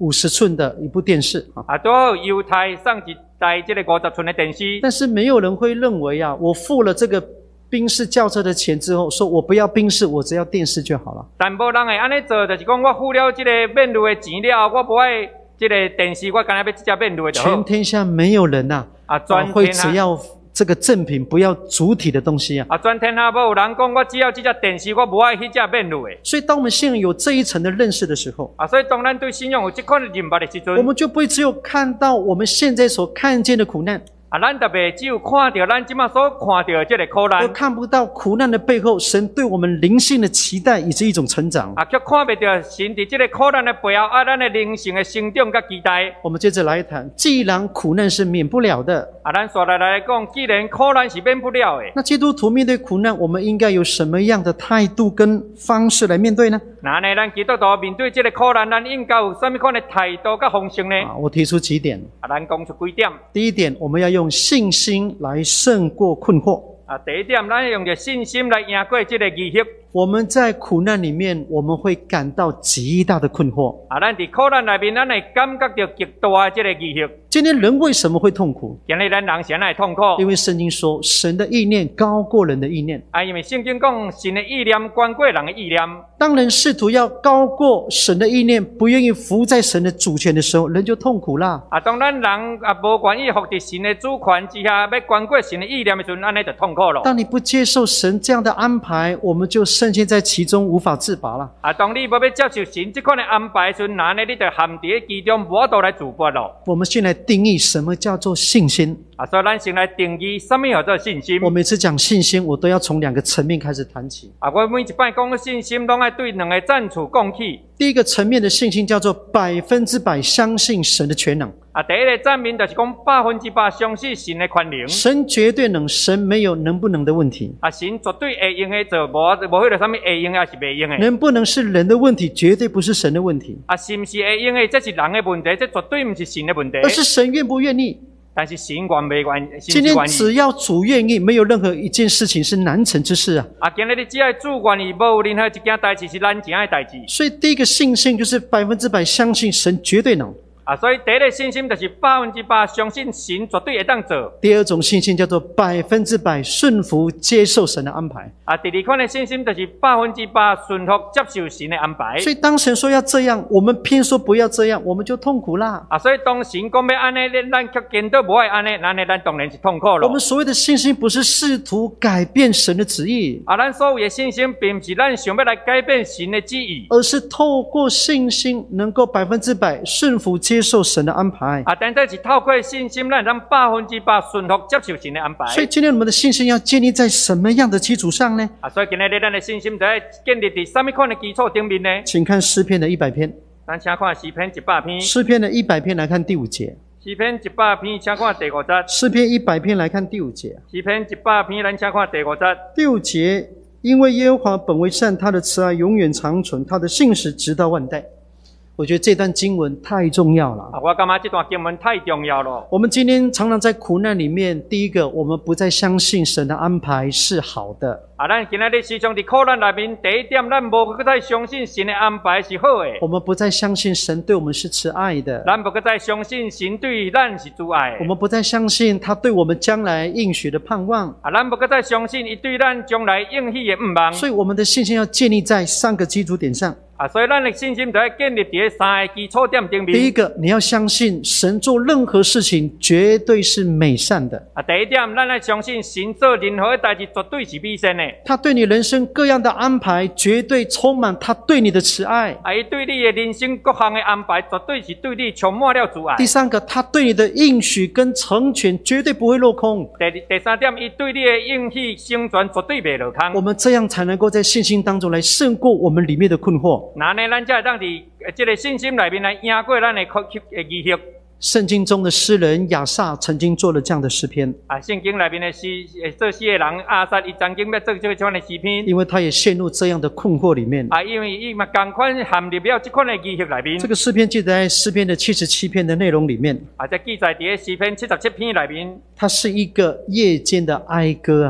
Speaker 1: 50寸的一部电视啊。
Speaker 2: 啊，拄好犹太送一台这个50寸的电视。
Speaker 1: 但是没有人会认为啊，我付了这个宾士轿车的钱之后，说我不要宾士，我只要电视就好了。
Speaker 2: 但无人会安尼做，就是讲我付了这个免费的钱了，我不爱这个电视，我干那要这只免费的就好。
Speaker 1: 全天下没有人呐，会只要这个正品，不要主体的东西啊。
Speaker 2: 啊，全天下无有人讲我只要这只电视，我不爱迄只免费的。
Speaker 1: 所以，当我们信仰有这一层的认识的时候，
Speaker 2: 啊，所以当咱对信仰有这款的认识的时阵，
Speaker 1: 我们就不会只有看到我们现在所看见的苦难。
Speaker 2: 啊，咱特别只有看到咱即马所看到的这个苦难，
Speaker 1: 而看不到苦难的背后，神对我们灵性的期待以及一种成长。
Speaker 2: 啊，却看不到神在这个苦难的背后，咱的灵性的成长跟期待。
Speaker 1: 我们接着来谈，既然苦难是免不了的，
Speaker 2: 啊，咱说来讲，既然苦难是免不了的，
Speaker 1: 那基督徒面对苦难，我们应该有什么样的态度跟方式来面对呢？
Speaker 2: 那呢，咱基督徒面对这个苦难，咱应该有什么款的态度跟方式呢？
Speaker 1: 我提出几点。
Speaker 2: 啊，咱讲出几点。
Speaker 1: 第一点，我们要用信心来胜过困惑。
Speaker 2: 啊，第一点，咱用着信心来赢过这个疑惑。
Speaker 1: 我们在苦难里面，我们会感到极大的困惑。
Speaker 2: 啊，咱在苦难里面，咱会感觉到极大的这个疑惑。
Speaker 1: 今天人为什么会痛苦？
Speaker 2: 今日咱人先来痛苦，
Speaker 1: 因为圣经说，神的意念高过人的意念。
Speaker 2: 啊，因为圣经讲，神的意念高过人的意念。
Speaker 1: 当人试图要高过神的意念，不愿意服在神的主权的时候，人就痛苦啦。
Speaker 2: 啊，当咱人啊无愿意服在神的主权之下，要高过神的意念的时阵，安尼就痛苦了。
Speaker 1: 当你不接受神这样的安排，我们就深陷在其中，无法自拔了。
Speaker 2: 啊，当你无要接受神这款的安排的时阵，那呢你就陷在其中，无法度来自拔咯。
Speaker 1: 我们先来定义什么叫做信心。
Speaker 2: 啊，所以咱先来定义什么叫做信心。
Speaker 1: 我每次讲信心，我都要从2个层面开始谈起。
Speaker 2: 啊，我每一摆讲信心，拢爱对2个赞处讲起。
Speaker 1: 第一个层面的信心叫做100%相信神的全能。
Speaker 2: 啊，第一个证明就是讲100%相信神的权能。
Speaker 1: 神绝对能，神没有能不能的问题。
Speaker 2: 啊，神绝对会用的做，无迄个什么会用还是袂用的。
Speaker 1: 能不能是人的问题，绝对不是神的问题。
Speaker 2: 啊，是不是会用的，这是人的问题，这绝对不是神的问题。
Speaker 1: 而是神愿不愿意。
Speaker 2: 但是神愿不愿意？
Speaker 1: 今天只要主愿意，没有任何一件事情是难成之事啊！
Speaker 2: 啊，今日你只要主愿意，无有任何一件代志是难成的代志。
Speaker 1: 所以第一个信心就是100%相信神绝对能。
Speaker 2: 啊，所以第一个信心就是100%相信神绝对会当做。
Speaker 1: 第二种信心叫做100%顺服接受神的安排。
Speaker 2: 啊，第二款的信心就是100%顺服接受神的安排。
Speaker 1: 所以当神说要这样，我们偏说不要这样，我们就痛苦啦。
Speaker 2: 啊，所以当神讲要安尼，咱却见到无爱安尼，那咱当然是痛苦了。
Speaker 1: 我们所谓的信心不是试图改变神的旨意，
Speaker 2: 啊，咱所有的信心并不是咱想要来改变神的旨意，
Speaker 1: 而是透过信心能够100%顺服接受神的安排。
Speaker 2: 啊，但这是透过信心，咱100%顺服接受神的安排。
Speaker 1: 所以今天我们的信心要建立在什么样的基础上呢？
Speaker 2: 啊，所以今日咱的信心就要建立在什么款的基础顶面呢？
Speaker 1: 请看诗篇的100篇。
Speaker 2: 咱请看诗篇100篇。
Speaker 1: 诗篇的100篇来看第5节。
Speaker 2: 诗篇100篇，请看第5节。
Speaker 1: 诗篇100篇来看第5节。
Speaker 2: 诗篇100篇，咱请看第5节。
Speaker 1: 第5节，因为耶和华本为善，他的慈爱永远长存，他的信实直到万代。我觉得这段经文太重要了。
Speaker 2: 我感觉这段经文太重要了。
Speaker 1: 我们今天常常在苦难里面，第一个，我们不再相信神的安排是好的。
Speaker 2: 啊，咱今日时常在苦难里面，第一点，咱无再相信神的安排是好的。
Speaker 1: 我们不再相信神对我们是慈爱的。
Speaker 2: 咱无再相信神对咱是慈爱的。
Speaker 1: 我们不再相信他对我们将来应许的盼望。
Speaker 2: 啊，咱无再相信他对咱将来应许的盼望。
Speaker 1: 所以我们的信心要建立在3个基础点上。
Speaker 2: 啊，所以咱的信心就要建立在3个基础点顶面。
Speaker 1: 第一个，你要相信神做任何事情绝对是美善的。
Speaker 2: 啊，第一点，咱要相信神做任何的代志绝对是美善的。
Speaker 1: 他对你人生各样的安排，绝对充满他对你的慈爱。
Speaker 2: 啊，他对你的人生各项的安排，绝对是对你充满了慈爱。
Speaker 1: 第3个，他对你的应许跟成全绝对不会落空。
Speaker 2: 第3点，他对你的应许成全绝对袂落空。
Speaker 1: 我们这样才能够在信心当中来胜过我们里面的困惑。
Speaker 2: 那呢，咱才会当伫这个信心里面来赢过咱的疑惑。
Speaker 1: 圣经中的诗人亚萨曾经做了这样的诗篇。
Speaker 2: 啊，圣经里面的作诗的人亚萨，他曾经要做这款的诗篇，
Speaker 1: 因为他也陷入这样的困惑里面。
Speaker 2: 啊，因为他嘛同款陷入了这款的疑惑里面。
Speaker 1: 这个诗篇记载在诗篇的77篇的内容里面。
Speaker 2: 啊，这记载在诗篇77篇里面。
Speaker 1: 它是一个夜间的哀歌啊。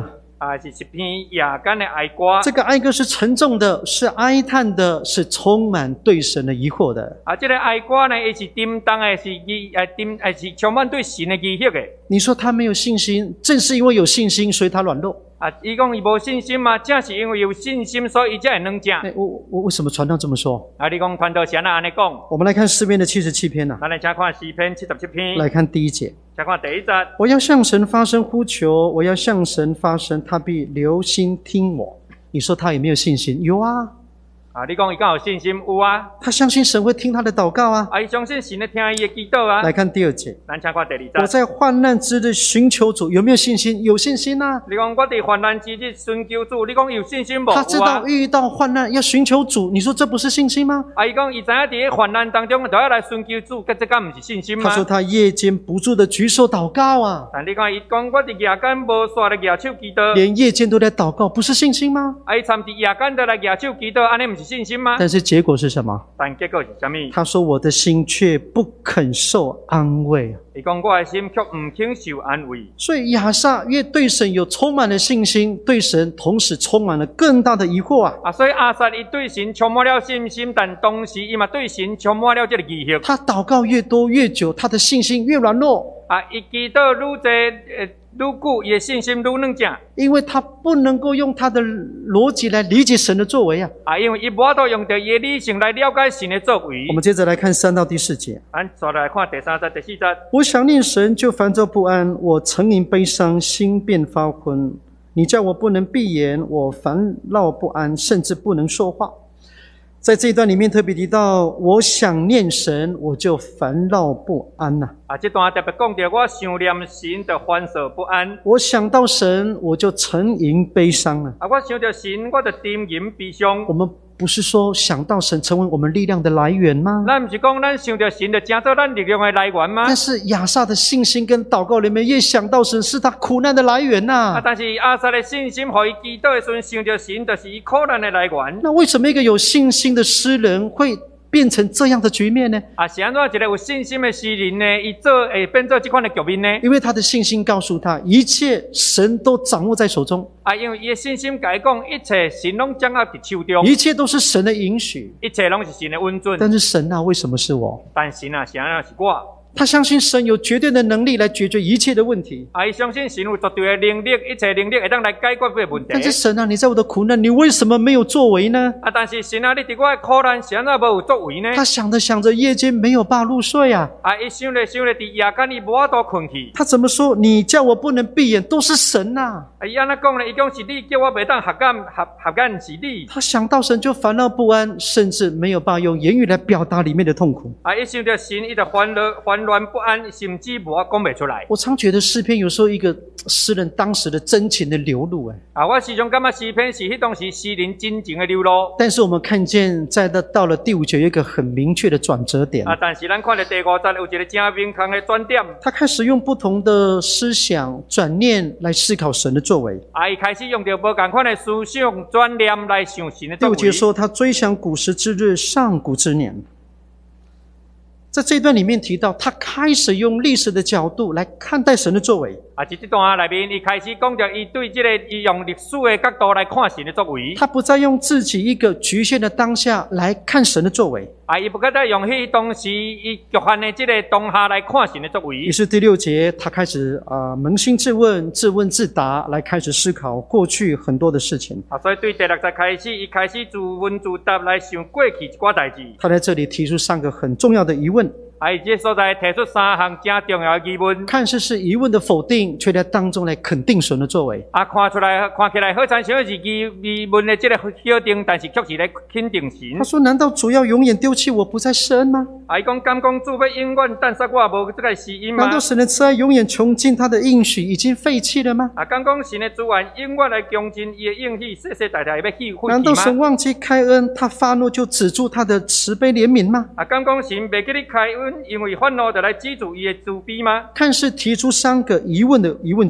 Speaker 2: 是一篇夜间的哀歌。
Speaker 1: 这个哀歌是沉重的，是哀叹的，是充满对神的疑惑的。
Speaker 2: 这个哀歌呢，伊是沉重的，是充满对神的疑惑的。
Speaker 1: 你说他没有信心，正是因为有信心，所以他软弱。
Speaker 2: 伊讲伊无信心嘛，正是因为有信心，所以伊才会软正。
Speaker 1: 我为什么传道这么说？
Speaker 2: 你讲传道是安尼讲？
Speaker 1: 我们来看诗篇的77篇呐。
Speaker 2: 咱来请看诗篇77篇。
Speaker 1: 来看第1节。
Speaker 2: 请看第1节。
Speaker 1: 我要向神发声呼求，我要向神发声，他必留心听我。你说他有没有信心？有啊。
Speaker 2: 你讲伊敢有信心？有啊。
Speaker 1: 他相信神会听他的祷告啊。
Speaker 2: 伊相信神会听伊的祈祷啊。
Speaker 1: 来看第2节。
Speaker 2: 咱请看第2节。
Speaker 1: 我在患难之日寻求主，有没有信心？有信心啊。
Speaker 2: 你讲我在患难之日寻求主，你讲有信心无？
Speaker 1: 他知道遇到患难要寻求主，你说这不是信心吗？
Speaker 2: 伊讲伊知影伫患难当中都要来寻求主，这敢不是信心吗？
Speaker 1: 他说他夜间不住的举手祷告啊。
Speaker 2: 但你看伊讲我伫夜间无煞来举手祈祷，
Speaker 1: 连夜间都在祷告，不是信心吗？
Speaker 2: 伊参伫夜间都来举手祈祷，安尼不是信心吗？
Speaker 1: 但是结果是什么？
Speaker 2: 但结果是什么？
Speaker 1: 他说我的心却不肯受安慰。
Speaker 2: 伊讲我的心却唔肯受安慰。
Speaker 1: 所以亚萨越对神有充满了信心，对神同时充满了更大的疑惑啊！
Speaker 2: 所以亚萨伊对神充满了信心，但同时伊嘛对神充满了这个疑惑。
Speaker 1: 他祷告越多越久，他的信心越软弱。
Speaker 2: 伊祈祷愈多愈久，伊的信心愈软正。
Speaker 1: 因为他不能够用他的逻辑来理解神的作为啊！
Speaker 2: 因为伊无法度用着伊的理性来了解神的作为。
Speaker 1: 我们接着来看3到第4节。
Speaker 2: 咱再来看第3节、第4节。
Speaker 1: 我想念神，就烦躁不安，我沉吟悲伤，心便发昏。你叫我不能闭眼，我烦恼不安，甚至不能说话。在这一段里面特别提到，我想念神，我就烦恼不安呐。
Speaker 2: 这段特别讲到，我想念神就烦躁不安。
Speaker 1: 我想到神，我就沉吟悲伤了。
Speaker 2: 我想到神，我就沉吟悲伤。
Speaker 1: 我们不是说想到神成为我们力量的来源吗？
Speaker 2: 咱不是讲咱想到神就成做咱力量的来源吗？
Speaker 1: 但是亚萨的信心跟祷告里面，越想到神是他苦难的来源呐。
Speaker 2: 但是亚萨的信心，和伊祈祷的时候想到神，就是伊苦难的来源。
Speaker 1: 那为什么一个有信心的诗人会变成这样的局面呢？
Speaker 2: 是安怎一个有信心的诗人呢？伊会变做这款的局面呢？
Speaker 1: 因为他的信心告诉他，一切神都掌握在手中。
Speaker 2: 因为伊的信心甲伊讲，一切神拢掌握伫手中，
Speaker 1: 一切都是神的允许，
Speaker 2: 一切拢是神的恩准。
Speaker 1: 但是神啊，为什么是我？
Speaker 2: 但神啊，是安怎是我？
Speaker 1: 他相信神有绝对的能力来解决一切的问题。
Speaker 2: 伊相信神有绝对的能力，一切能力会当来解决这个问题。
Speaker 1: 但是神啊，你在我的苦难，你为什么没有作为呢？
Speaker 2: 但是神啊，你伫我的苦难，是安怎无有作为呢？
Speaker 1: 他想着想着，夜间没有办法入睡啊。
Speaker 2: 伊想着想着，伫夜间伊无法度困去。
Speaker 1: 他怎么说？你叫我不能闭眼，都是神呐。
Speaker 2: 伊安怎讲呢？伊讲是你叫我袂当合眼是你。
Speaker 1: 他想到神就烦恼不安，甚至没有办法用言语来表达里面的痛苦。
Speaker 2: 伊想着神，伊就烦乱不安。甚至无讲袂出来。
Speaker 1: 我常觉得诗篇有时候一个诗人当时的真情的流露，
Speaker 2: 我时常感觉诗篇是迄当时诗人真情的流露。
Speaker 1: 但是我们看见，到了第5节有一个很明确的转折点。
Speaker 2: 但是咱看到第5节有一个真明确的转点。
Speaker 1: 他开始用不同的思想转念来思考神的作为。
Speaker 2: 伊开始用着无同款的思想转念来想神的作为。
Speaker 1: 第5节说，他追想古时之日，上古之年。在这一段里面提到，他开始用历史的角度来看待神的作为。
Speaker 2: 这段内面，伊开始讲着伊对伊用历史的角度来看神的作为。
Speaker 1: 他不再用自己一个局限的当下来看神的作为。
Speaker 2: 伊不再用迄当时伊局限的这个当下来看神的作为。
Speaker 1: 于是第6节，他开始扪心自问、自问自答，来开始思考过去很多的事情。
Speaker 2: 所以对第6节开始，伊开始自问自答来想过去一寡代志。
Speaker 1: 他在这里提出3个很重要的疑问。
Speaker 2: 这所在提出3项真重要的疑问，
Speaker 1: 看似是疑问的否定，却在当中来肯定神的作为。
Speaker 2: 看起来好像是疑问的这个否定，但是却是来肯定神。
Speaker 1: 他说：“难道主要永远丢弃我，不再施恩吗？”
Speaker 2: 敢讲主要永远淡杀我，无这个施恩吗？
Speaker 1: 难道神的慈爱永远穷尽，他的应许已经废弃了吗？
Speaker 2: 敢讲神的资源永远来穷尽，伊的应许世世代代要弃吗？
Speaker 1: 难道神忘记开恩，他发怒就止住他的慈悲怜悯吗？
Speaker 2: 敢讲神袂记你开恩，因为愤怒就来止住伊的慈悲吗？
Speaker 1: 看似提出3个疑问的疑问句。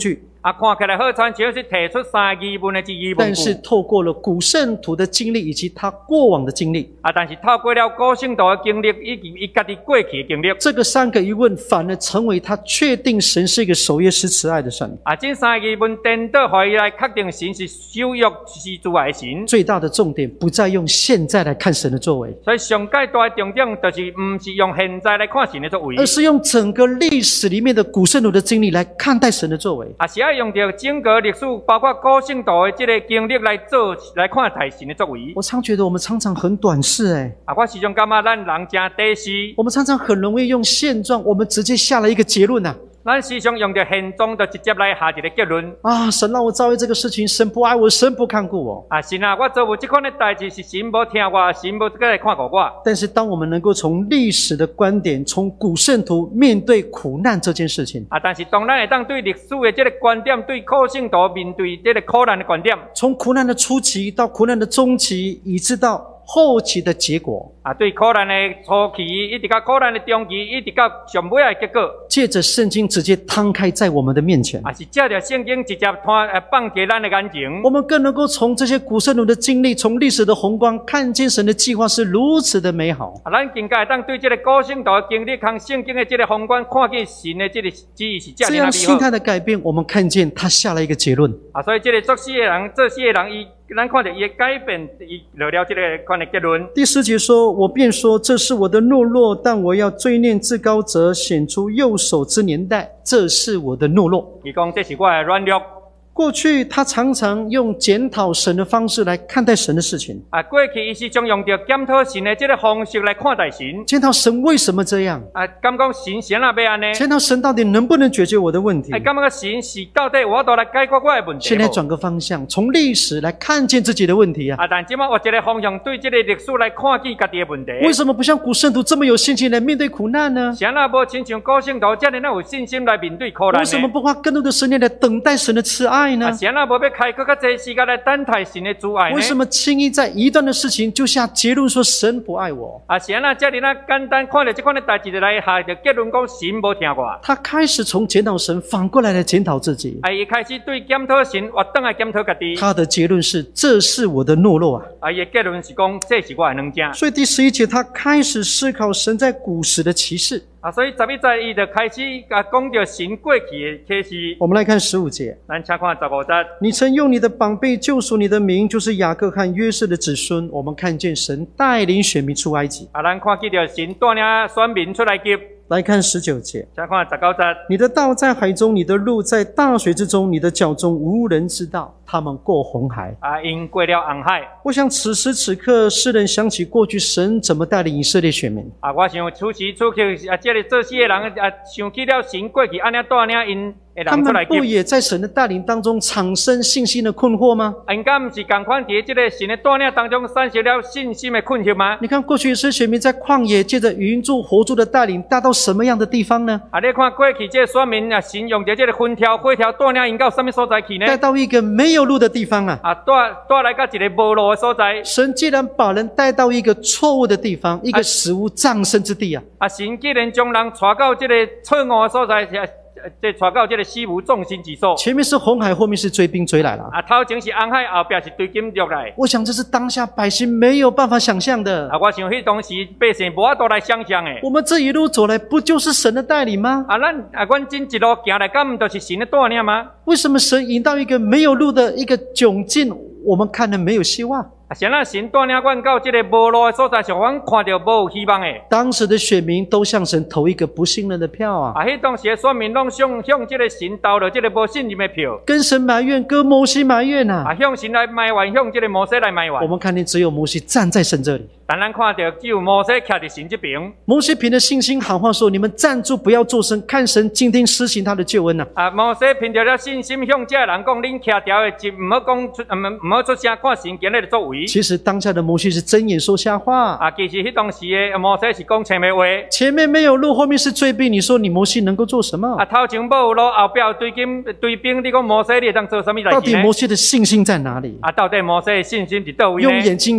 Speaker 2: 看起来好像就是提出3个疑问的这疑问
Speaker 1: 但是透过了古圣徒的经历以及他过往的经历，
Speaker 2: 但是透过了古圣徒的经历以及伊家己过去的经历，
Speaker 1: 这个3个疑问反而成为他确定神是一个守约施慈爱的神。
Speaker 2: 这3个疑问颠倒，互伊来确定神是守约是慈爱的神。
Speaker 1: 最大的重点不再用现在来看神的作为，
Speaker 2: 所以上界大的重点就是不是用现在来看神的作为，
Speaker 1: 而是用整个历史里面的古圣徒的经历来看待神的作为。
Speaker 2: 是要用到整个历史，包括古圣徒的这个经历来看待神的作为。
Speaker 1: 我常觉得我们常常很短视
Speaker 2: 我时常感觉咱人真短视。
Speaker 1: 我们常常很容易用现状，我们直接下了一个结论
Speaker 2: 咱时常用着现状，就直接来下一个结论。
Speaker 1: 神让我遭遇这个事情，神不爱我，神不看顾我。
Speaker 2: 神我做有这款的代志，是神无听我，神无来看顾我。
Speaker 1: 但是当我们能够从历史的观点，从古圣徒面对苦难这件事情，
Speaker 2: 但是当咱会当对历史的这个观点，对古圣徒面对这个苦难的观点，
Speaker 1: 从苦难的初期到苦难的中期，以致到后期的结果，
Speaker 2: 对苦难的初期，一直到苦难的中期，一直到上尾的结果，
Speaker 1: 借着圣经直接摊开在我们的面前，
Speaker 2: 是借着圣经直接放给咱的眼前。
Speaker 1: 我们更能够从这些古圣徒的经历，从历史的宏观，看见神的计划是如此的美好。
Speaker 2: 咱更加会当对这个古圣徒的经历，看圣经的这个宏观，看见神的这个旨意是这
Speaker 1: 样心态的改变，我们看见他下了一个结论。
Speaker 2: 所以这个做事的人，咱看到伊改变，伊落了这个款的结论。
Speaker 1: 第10节说：“我便说，这是我的懦弱，但我要追念至高者显出右手之年代，这是我的懦弱。”
Speaker 2: 伊讲这是我的软弱。
Speaker 1: 过去他常常用检讨神的方式来看待神的事情。
Speaker 2: 过去伊是将用着检讨神的这个方式来看待神。
Speaker 1: 检讨神为什么这样？
Speaker 2: 敢讲神哪要安尼？
Speaker 1: 检讨神到底能不能解决我的问题？
Speaker 2: 敢讲神是到底我都来解决我的问题？
Speaker 1: 现在转个方向，从历史来看见自己的问题
Speaker 2: 但今麦我这个方向对这个历史来看见家己的问题。
Speaker 1: 为什么不像古圣徒这么有信心来面对苦难呢？
Speaker 2: 谁那无亲像古圣徒这样有信心来面对苦难呢？
Speaker 1: 为什么不花更多的时间来等待神的慈爱呢？
Speaker 2: 谁那无要开更加多时间来等待神的慈爱呢？
Speaker 1: 为什么轻易在一段的事情就下结论说神不爱我？
Speaker 2: 谁那这里那简单看了这款的代志就来下就结论讲神无听我。
Speaker 1: 他开始从检讨神反过来检讨自己。
Speaker 2: 伊开始对检讨神，活转来检讨家己。
Speaker 1: 他的结论是：这是我的懦弱
Speaker 2: 伊的结论是讲这是我的软弱。
Speaker 1: 所以第11节他开始思考神在古时的启示。
Speaker 2: 所以11节伊就开始讲到神过去的启示。
Speaker 1: 我们来看15节。
Speaker 2: 咱请看15节。
Speaker 1: 你曾用你的膀臂救赎你的民，就是雅各和约瑟的子孙。我们看见神带领选民出埃及。
Speaker 2: 咱看见到神带领选民出埃及。
Speaker 1: 来看19节。
Speaker 2: 请看19节。
Speaker 1: 你的道在海中，你的路在大水之中，你的脚中无人知道。他们过红海。
Speaker 2: 因过了红海。
Speaker 1: 我想此时此刻，诗人想起过去神怎么带领以色列选民。
Speaker 2: 我想此时此刻，这个做事的人想起了神过去安尼带领因。
Speaker 1: 他们不也在神的带领当中产生信心的困惑吗？
Speaker 2: 应该不是同款在这个神的带领当中产生了信心的困惑吗？
Speaker 1: 你看过去以色列选民在旷野借着云柱火柱的带领，带到什么样的地方呢？
Speaker 2: 你看过去这选民神用着这个风条火条带领因到什么所在去呢？
Speaker 1: 带到一个没有路的地方
Speaker 2: 带来到一个无路的所在。
Speaker 1: 神既然把人带到一个错误的地方，一个死无葬身之地
Speaker 2: 神既然将人带到这个错误的所在。这带到这个死无葬身之所。
Speaker 1: 前面是红海，后面是追兵追来了。
Speaker 2: 头前是红海，后边是追兵追来。
Speaker 1: 我想这是当下百姓没有办法想象的。
Speaker 2: 我想迄当时百姓无法度来想象的。
Speaker 1: 我们这一路走来，不就是神的带领吗？
Speaker 2: 阮真一路行来，敢不就是神的带领吗？
Speaker 1: 为什么神引到一个没有路的一个窘境，我们看了没有希望？
Speaker 2: 谁那神带领阮到这个无路的所在上，阮看到无有希望的。
Speaker 1: 当时的选民都向神投一个不信任的票
Speaker 2: 迄当时的选民拢向这个神投了这个无信任的票，
Speaker 1: 跟神埋怨，跟摩西埋怨
Speaker 2: 向神来埋怨，向这个摩西来埋怨。
Speaker 1: 我们看见只有摩西站在神这里。
Speaker 2: 但咱看到只有摩西徛在神这边。
Speaker 1: 摩西凭着信心喊话说：“你们站住，不要作声，看神今天施行他的救恩
Speaker 2: 摩西凭着了信心向这人讲：“恁徛条的，唔好讲出，唔好出声，看神今日的作为。”
Speaker 1: 其实当下的摩西是睁眼说瞎话
Speaker 2: 其实迄当时的摩西是讲前面话。
Speaker 1: 前面没有路，后面是追兵，你说你摩西能够做什么？
Speaker 2: 头前无有路，后边有追兵，你讲摩西你会当做什么代志呢？
Speaker 1: 到底摩西的信心在哪里？
Speaker 2: 到底摩西的信心是到位呢？
Speaker 1: 用眼睛看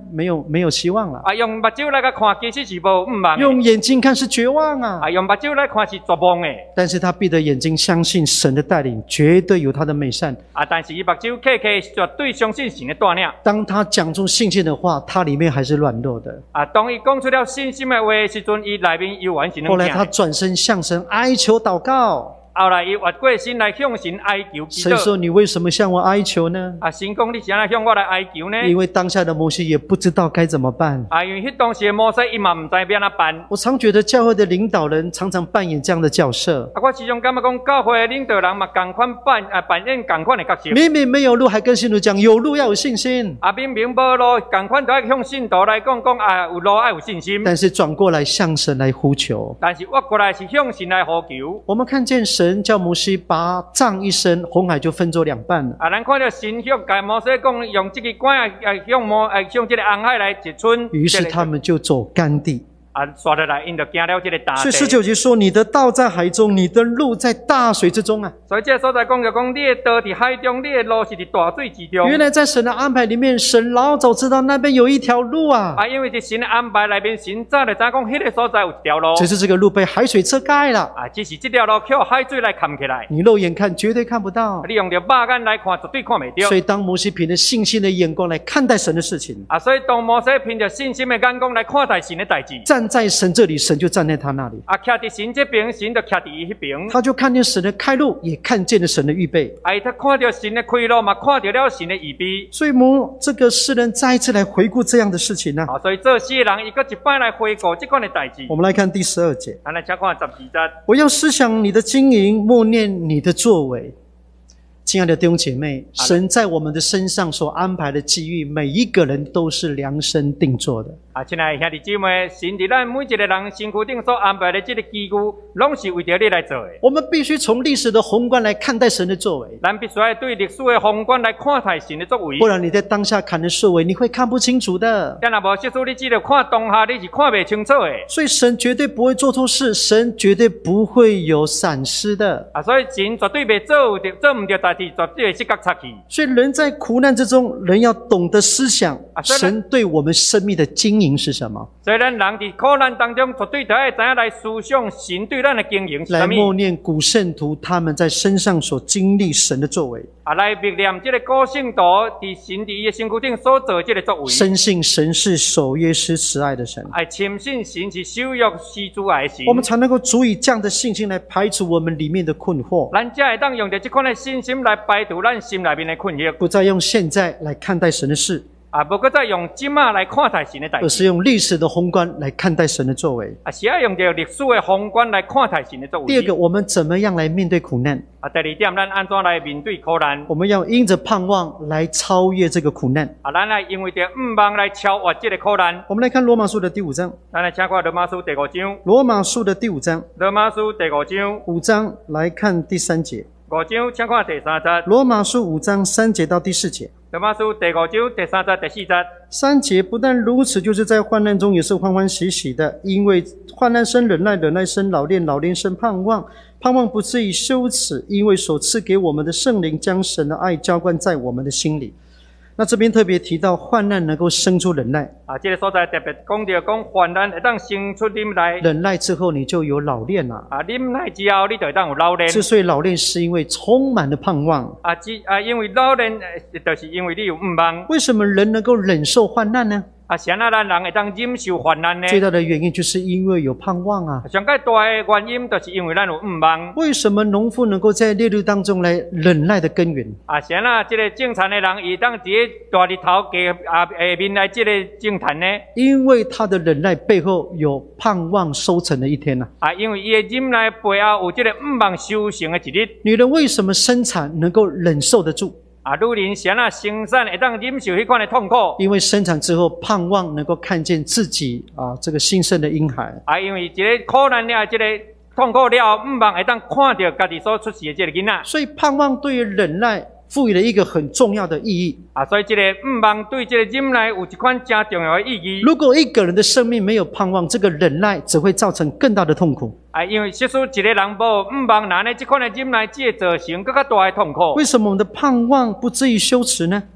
Speaker 1: 没有希望了。
Speaker 2: 用目睭来看，其实是无望的。
Speaker 1: 用眼睛看是绝望啊。
Speaker 2: 用目睭来看是绝望的。
Speaker 1: 但是他闭着眼睛，相信神的带领，绝对有他的美善。
Speaker 2: 但是伊目睭开开，绝对相信神的带领。
Speaker 1: 当他讲出信心的话，他里面还是软弱的。
Speaker 2: 当伊讲出了信心的话的时阵，伊内面又完全
Speaker 1: 后来他转身向神哀求祷告。
Speaker 2: 后来伊越过身来向神哀求祈祷。
Speaker 1: 神说：“你为什么向我哀求呢？”
Speaker 2: 神讲：“你是安怎向我来哀求呢？”
Speaker 1: 因为当下的摩西也不知道该怎么办。
Speaker 2: 因为迄当时的摩西伊嘛唔知要安怎办。
Speaker 1: 我常觉得教会的领导人常常扮演这样的角色。
Speaker 2: 我时常感觉讲，教会的领导人嘛同款扮演同款的角色。
Speaker 1: 明明没有路，还跟信徒讲有路要有信心。
Speaker 2: 明明无路，同款都要向信徒来讲有路要有信心。
Speaker 1: 但是转过来向神来呼求。
Speaker 2: 但是我过来是向神来呼求。
Speaker 1: 我们看见神叫摩西把杖一伸，红海就分作两半了。
Speaker 2: 咱看到神向摩西讲，用这个管向这个红海来一村。
Speaker 1: 于是他们就走干地。
Speaker 2: 刷下来，因就行了这个大地。
Speaker 1: 所以19节说：“你的道在海中，你的路在大水之中啊。”
Speaker 2: 所以这个所在讲就讲，你的道在海中，你的路是在大水之中。
Speaker 1: 原来在神的安排里面，神老早知道那边有一条路啊。
Speaker 2: 因为在神的安排里面，神早就知讲，迄个所在有一条路。
Speaker 1: 只是这个路被海水遮盖了。
Speaker 2: 只是这条路靠海水来扛起来。
Speaker 1: 你肉眼看绝对看不到。
Speaker 2: 你用着肉眼来看，绝对看袂到。
Speaker 1: 所以当摩西凭着信心的眼光来看待神的事情。
Speaker 2: 所以当摩西凭着信心的眼光来看待神的代志。
Speaker 1: 站在神这里。神就站在他那里。
Speaker 2: 徛在神这边，神就徛在伊迄边。
Speaker 1: 他就看见神的开路，也看见了神的预备。
Speaker 2: 他看到神的开路，嘛看到了神的预备。
Speaker 1: 所以这个诗人再一次来回顾这样的事情呢。
Speaker 2: 所以这些人一个一摆来回顾这款的代志。
Speaker 1: 我们来看第12节。
Speaker 2: 来请看12节。
Speaker 1: 我要思想你的经营，默念你的作为。亲爱的弟兄姐妹，神在我们的身上所安排的机遇，每一个人都是量身定做的。
Speaker 2: 亲爱的兄弟姊妹，神在咱每一个人身躯顶所安排的这个机遇，拢是为着你来做的。
Speaker 1: 我们必须从历史的宏观来看待神的作为。
Speaker 2: 咱必须要对历史的宏观来看待神的作为。
Speaker 1: 不然你在当下看的作为，你会看不清楚的。
Speaker 2: 若无即使你只着看当下，你是看不清楚的。
Speaker 1: 所以神绝对不会做错事，神绝对不会有闪失的。
Speaker 2: 所以神绝对袂做唔到代志，绝对会失角擦去。
Speaker 1: 所以人在苦难之中，人要懂得思想神对我们生命的经营是什么。
Speaker 2: 所以咱人在苦难当中，绝对都要知影来思想神对咱的经营是什么。
Speaker 1: 来默念古圣徒他们在身上所经历神的作为。
Speaker 2: 来默念这个古圣徒伫神伫伊的身躯顶所做这个作为。
Speaker 1: 深信神是守约施慈爱的神。
Speaker 2: 深信神是守约施慈爱的神。
Speaker 1: 我们才能够足以这样的信心来排除我们里面的困惑。
Speaker 2: 咱才会当用着这款的信心来排除咱心里面的困惑。
Speaker 1: 不再用现在来看待神的事。
Speaker 2: 不过再用今仔来看待神的代志，
Speaker 1: 而是用历史的宏观来看待神的作为。
Speaker 2: 是要用着历史的宏观来看待神的作为。
Speaker 1: 第二个，我们怎么样来面对苦难？
Speaker 2: 第二点，咱安怎来面对苦难？
Speaker 1: 我们要因着盼望来超越这个苦难。
Speaker 2: 咱来因为着望来超越这个苦难。
Speaker 1: 我们来看罗马书的第5章。
Speaker 2: 咱来请看罗马书第5章。
Speaker 1: 罗马书的第5章。
Speaker 2: 罗马书第5章。
Speaker 1: 5章来看第3节。
Speaker 2: 5章，请看第3节。
Speaker 1: 罗马书5章3节到第4节。
Speaker 2: 罗马书第5章第3节、第4节。
Speaker 1: 3节不但如此，就是在患难中也是欢欢喜喜的，因为患难生忍耐，忍耐生老练，老练生盼望，盼望不至于羞耻，因为所赐给我们的圣灵将神的爱浇灌在我们的心里。那这边特别提到患难能够生出忍耐。
Speaker 2: 这个所在特别讲到讲患难会当生出忍耐。
Speaker 1: 忍耐之后你就有老练了。
Speaker 2: 忍耐之后你就会当有老练。
Speaker 1: 之所以老练是因为充满了盼望。
Speaker 2: 因为老练就是因为你有望。
Speaker 1: 为什么人能够忍受患难呢？
Speaker 2: 谁啊？咱人会当忍受患难呢？
Speaker 1: 最大的原因就是因为有盼望啊。
Speaker 2: 上介大的原因就是因为咱有望。
Speaker 1: 为什么农夫能够在烈日当中来忍耐的耕耘？
Speaker 2: 谁啊？这个种田的人，伊当伫大日头下面来这个种田呢？
Speaker 1: 因为他的忍耐背后有盼望收成的一天啊。
Speaker 2: 因为伊的忍耐背后有这个望收成的一日。
Speaker 1: 女人为什么生产能够忍受得住？
Speaker 2: 女人谁啊生产会当忍受迄款的痛苦？
Speaker 1: 因为生产之后盼望能够看见自己这个新生的婴孩。
Speaker 2: 因为这个苦难了，这个痛苦了，望会当看到家己所出世的这个囡仔。
Speaker 1: 所以盼望对于忍耐赋予了一个很重要的意义。
Speaker 2: 所以这个望对这个忍耐有一款真重要的意义。
Speaker 1: 如果一个人的生命没有盼望，这个忍耐只会造成更大的痛苦。
Speaker 2: 因为即使一个人无望，那呢这款的忍耐只会造成更加大的痛苦。
Speaker 1: 为什么我们的盼望不至于羞耻呢？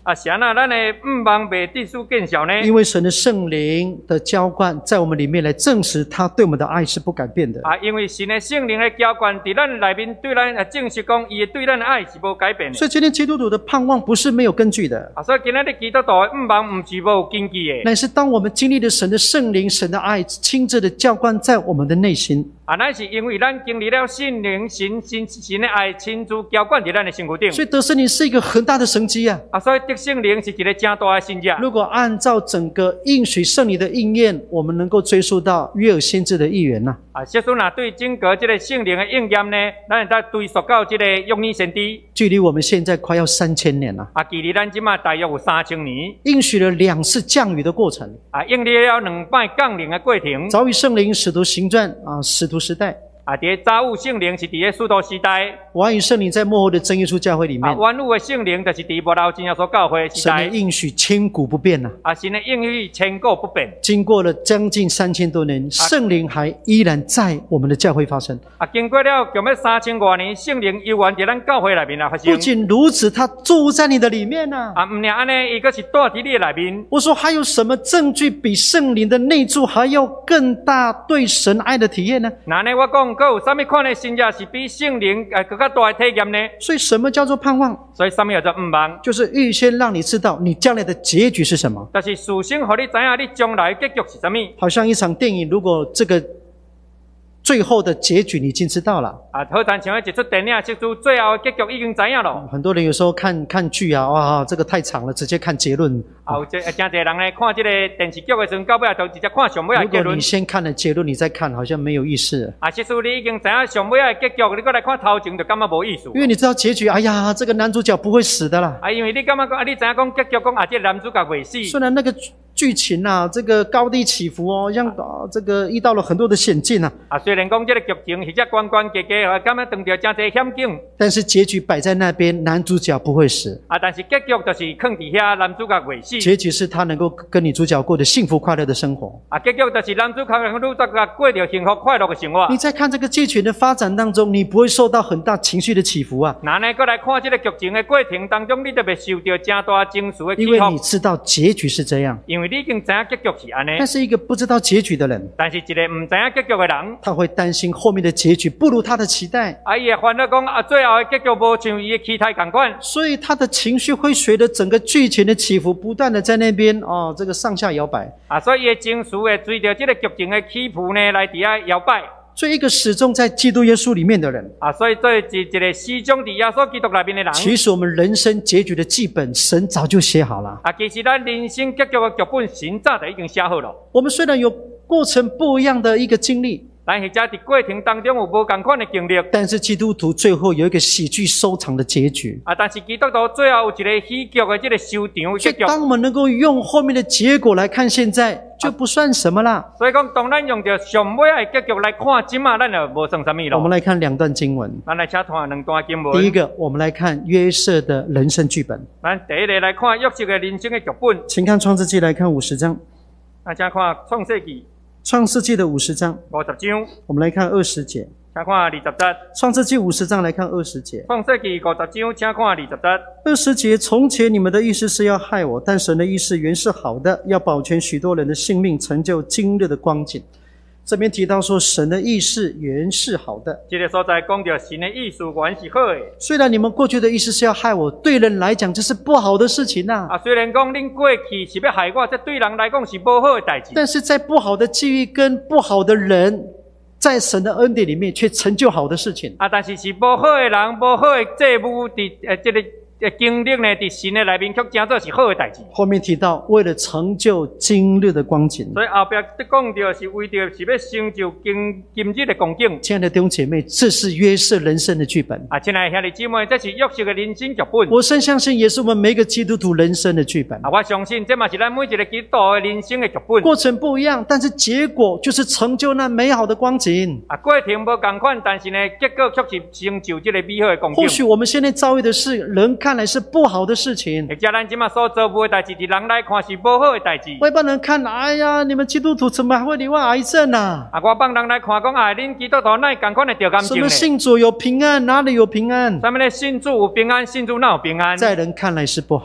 Speaker 2: 啊，是安那咱的五望袂得数见效呢？
Speaker 1: 因为神的圣灵的浇灌在我们里面来证实他对我们的爱是不改变的。
Speaker 2: 啊，因为神的圣灵的浇灌伫咱内面，对咱证实讲，伊对咱的爱是无改变的。
Speaker 1: 所以今天基督徒的盼望不是没有根据的，
Speaker 2: 啊，所以今仔日基督徒的五望唔是无有根据的，
Speaker 1: 乃是当我们经历了神的圣灵、神的爱亲自的浇灌在我们的内心。
Speaker 2: 啊，乃是因为咱经历了圣灵神的爱亲自浇灌伫咱的身躯顶。
Speaker 1: 所以得圣灵是一个很大的神迹啊！
Speaker 2: 啊，所以得圣灵是一个正大的神迹。
Speaker 1: 如果按照整个应许圣灵的应验，我们能够追溯到约珥先知的预言呐。
Speaker 2: 啊，即使若对整个这个圣灵的应验呢，咱会当追溯到这个约珥先知。
Speaker 1: 距离我们现在快要3000年了。
Speaker 2: 啊，距离咱即马大约有3000年。
Speaker 1: 应许了2次降雨的过程。
Speaker 2: 啊，应验了2摆降临的过程。
Speaker 1: 早已圣灵使徒行传啊，使徒时代。
Speaker 2: 啊，伫早有圣灵是伫咧使徒时代，
Speaker 1: 晚雨圣灵在末后的真耶稣教会里面。
Speaker 2: 啊，晚有的圣灵就是伫末后真耶稣教会时代。
Speaker 1: 神的应许千古不变呐。
Speaker 2: 啊，神的应许千古不变。
Speaker 1: 经过了将近3000多年，圣灵还依然在我们的教会发生。
Speaker 2: 啊，经过了将要3000多年，圣灵依然伫咱教会内面来发生。
Speaker 1: 不仅如此，他住在你的里面呐。
Speaker 2: 啊，唔仅安尼，伊个是住伫你的内面。
Speaker 1: 我说还有什么证据比圣灵的内住还要更大对神爱的体验呢？
Speaker 2: 那呢，我讲，佫有啥物款的真正是比圣灵更加大的体验呢？
Speaker 1: 所以什么叫做盼望？
Speaker 2: 所以啥物叫做五望？
Speaker 1: 就是预先让你知道你将来的结局是什么。
Speaker 2: 就是事先让你知影你将来的结局是啥物。
Speaker 1: 好像一场电影，如果这个最后的结局你已经知道了
Speaker 2: 啊，好像像一出电影，即出最后的结局已经知影了。
Speaker 1: 很多人有时候看剧啊，哇，这个太长了，直接看结论。
Speaker 2: 啊，有真侪人呢，看这个电视剧的时候，到尾就直接看上尾的结论。
Speaker 1: 如果你先看了结论，你再看，好像没有意思。
Speaker 2: 啊，即使你已经知影上尾的结局，你过来看头前，就感觉无意思。
Speaker 1: 因为你知道结局，哎呀，这个男主角不会死的啦。
Speaker 2: 啊，因为你感觉讲，啊，你知影讲结局讲啊，这个男主角袂死。
Speaker 1: 虽然那个剧情啊，这个高低起伏哦，让这个遇到了很多的险境啊。
Speaker 2: 啊，虽然讲这个剧情是这关关结结，感觉碰到真侪险境，
Speaker 1: 但是结局摆在那边，男主角不会死。
Speaker 2: 啊，但是结局就是放伫遐，男主角袂死。
Speaker 1: 结局是他能够跟女主角过得幸福快乐的生活。
Speaker 2: 啊，结局就是男主角跟女主角过着幸福快乐的生活。
Speaker 1: 你在看这个剧情的发展当中，你不会受到很大情绪的起伏啊。
Speaker 2: 那呢，过来看这个剧情的过程当中，你就袂受到正大情绪的起伏。
Speaker 1: 因为你知道结局是这样。
Speaker 2: 因为你已经知影结局是安尼。
Speaker 1: 但是一个不知道结局的人，
Speaker 2: 但是一个唔知影结局的人，
Speaker 1: 他会担心后面的结局不如他的期待。
Speaker 2: 啊，伊会烦恼讲啊，最后的结局无像伊的期待同款。
Speaker 1: 所以他的情绪会随着整个剧情的起伏，不断的在那边这个上下摇摆。
Speaker 2: 啊，所以伊的情绪会随着这个剧情的起伏呢，来伫遐摇摆。
Speaker 1: 所以一个始终在基督耶稣里面的人
Speaker 2: 啊，所以这是一个始终伫耶稣基督内面的人。
Speaker 1: 其实我们人生结局的剧本，神早就写好了。
Speaker 2: 啊，其实咱人生结局的剧本，神早就已经写好了。
Speaker 1: 我们虽然有过程不一样的一个经历，
Speaker 2: 但是在过程当中有无同款的经历。
Speaker 1: 但是基督徒最后有一个喜剧收场的结局。
Speaker 2: 啊，但是基督徒最后有一个喜剧的这个收场结局。
Speaker 1: 当我们能够用后面的结果来看现在，就不算什么啦。
Speaker 2: 所以讲，当咱用着上尾的结局来看，即马咱就无算什么咯。
Speaker 1: 我们来看2段经文。
Speaker 2: 咱来请看2段经文。
Speaker 1: 第一个，我们来看约瑟的人生剧本。
Speaker 2: 咱第一个来看约瑟的人生的剧本。
Speaker 1: 请看创世纪来看50章。
Speaker 2: 咱请看创世纪。
Speaker 1: 创世纪的50章
Speaker 2: 50章。
Speaker 1: 我们来看20节。
Speaker 2: 请看20节。
Speaker 1: 创世纪50章来看20节。
Speaker 2: 创世纪50章，请看20节。
Speaker 1: 20节，从前你们的意思是要害我，但神的意思原是好的，要保全许多人的性命，成就今日的光景。这边提到说，神的意思原是好的。
Speaker 2: 这个所在讲到神的意思原是好的。
Speaker 1: 虽然你们过去的意思是要害我，对人来讲这是不好的事情啊。
Speaker 2: 啊，虽然讲恁过去是要害我，这对人来讲是不好的代志。
Speaker 1: 但是在不好的际遇跟不好的人，在神的恩典里面却成就好的事情。
Speaker 2: 啊，但是不好的人、不好的债务这个经历呢，在神的内面却真做是好的代志。
Speaker 1: 后面提到，为了成就今日的光景。
Speaker 2: 所以后边讲到是为着是要成就今日的光景。
Speaker 1: 亲爱的弟兄姐妹，这是约瑟人生的剧本。
Speaker 2: 啊，亲爱的兄弟姊妹，这是约瑟的人生剧本。
Speaker 1: 我深相信，也是我们每一个基督徒人生的剧本。
Speaker 2: 啊，我相信这嘛是咱每一个基督徒的人生的剧本。
Speaker 1: 过程不一样，但是结果就是成就那美好的光景。
Speaker 2: 啊，过程无同款，但是呢，结果却是成就这个美好的光景。
Speaker 1: 或许我们现在遭遇的是人看来是不好的事情，
Speaker 2: 或者咱今嘛所做的代志，人来看是不好的代志。
Speaker 1: 外邦人看，哎呀，你们基督徒怎么还会罹患癌症啊？
Speaker 2: 啊，外邦人来看讲，啊，恁基督徒哪同款的得癌症呢？
Speaker 1: 什么信主有平安，哪里有平安？
Speaker 2: 什么呢？信主有平安，信主哪有平安？
Speaker 1: 在人看来是不好。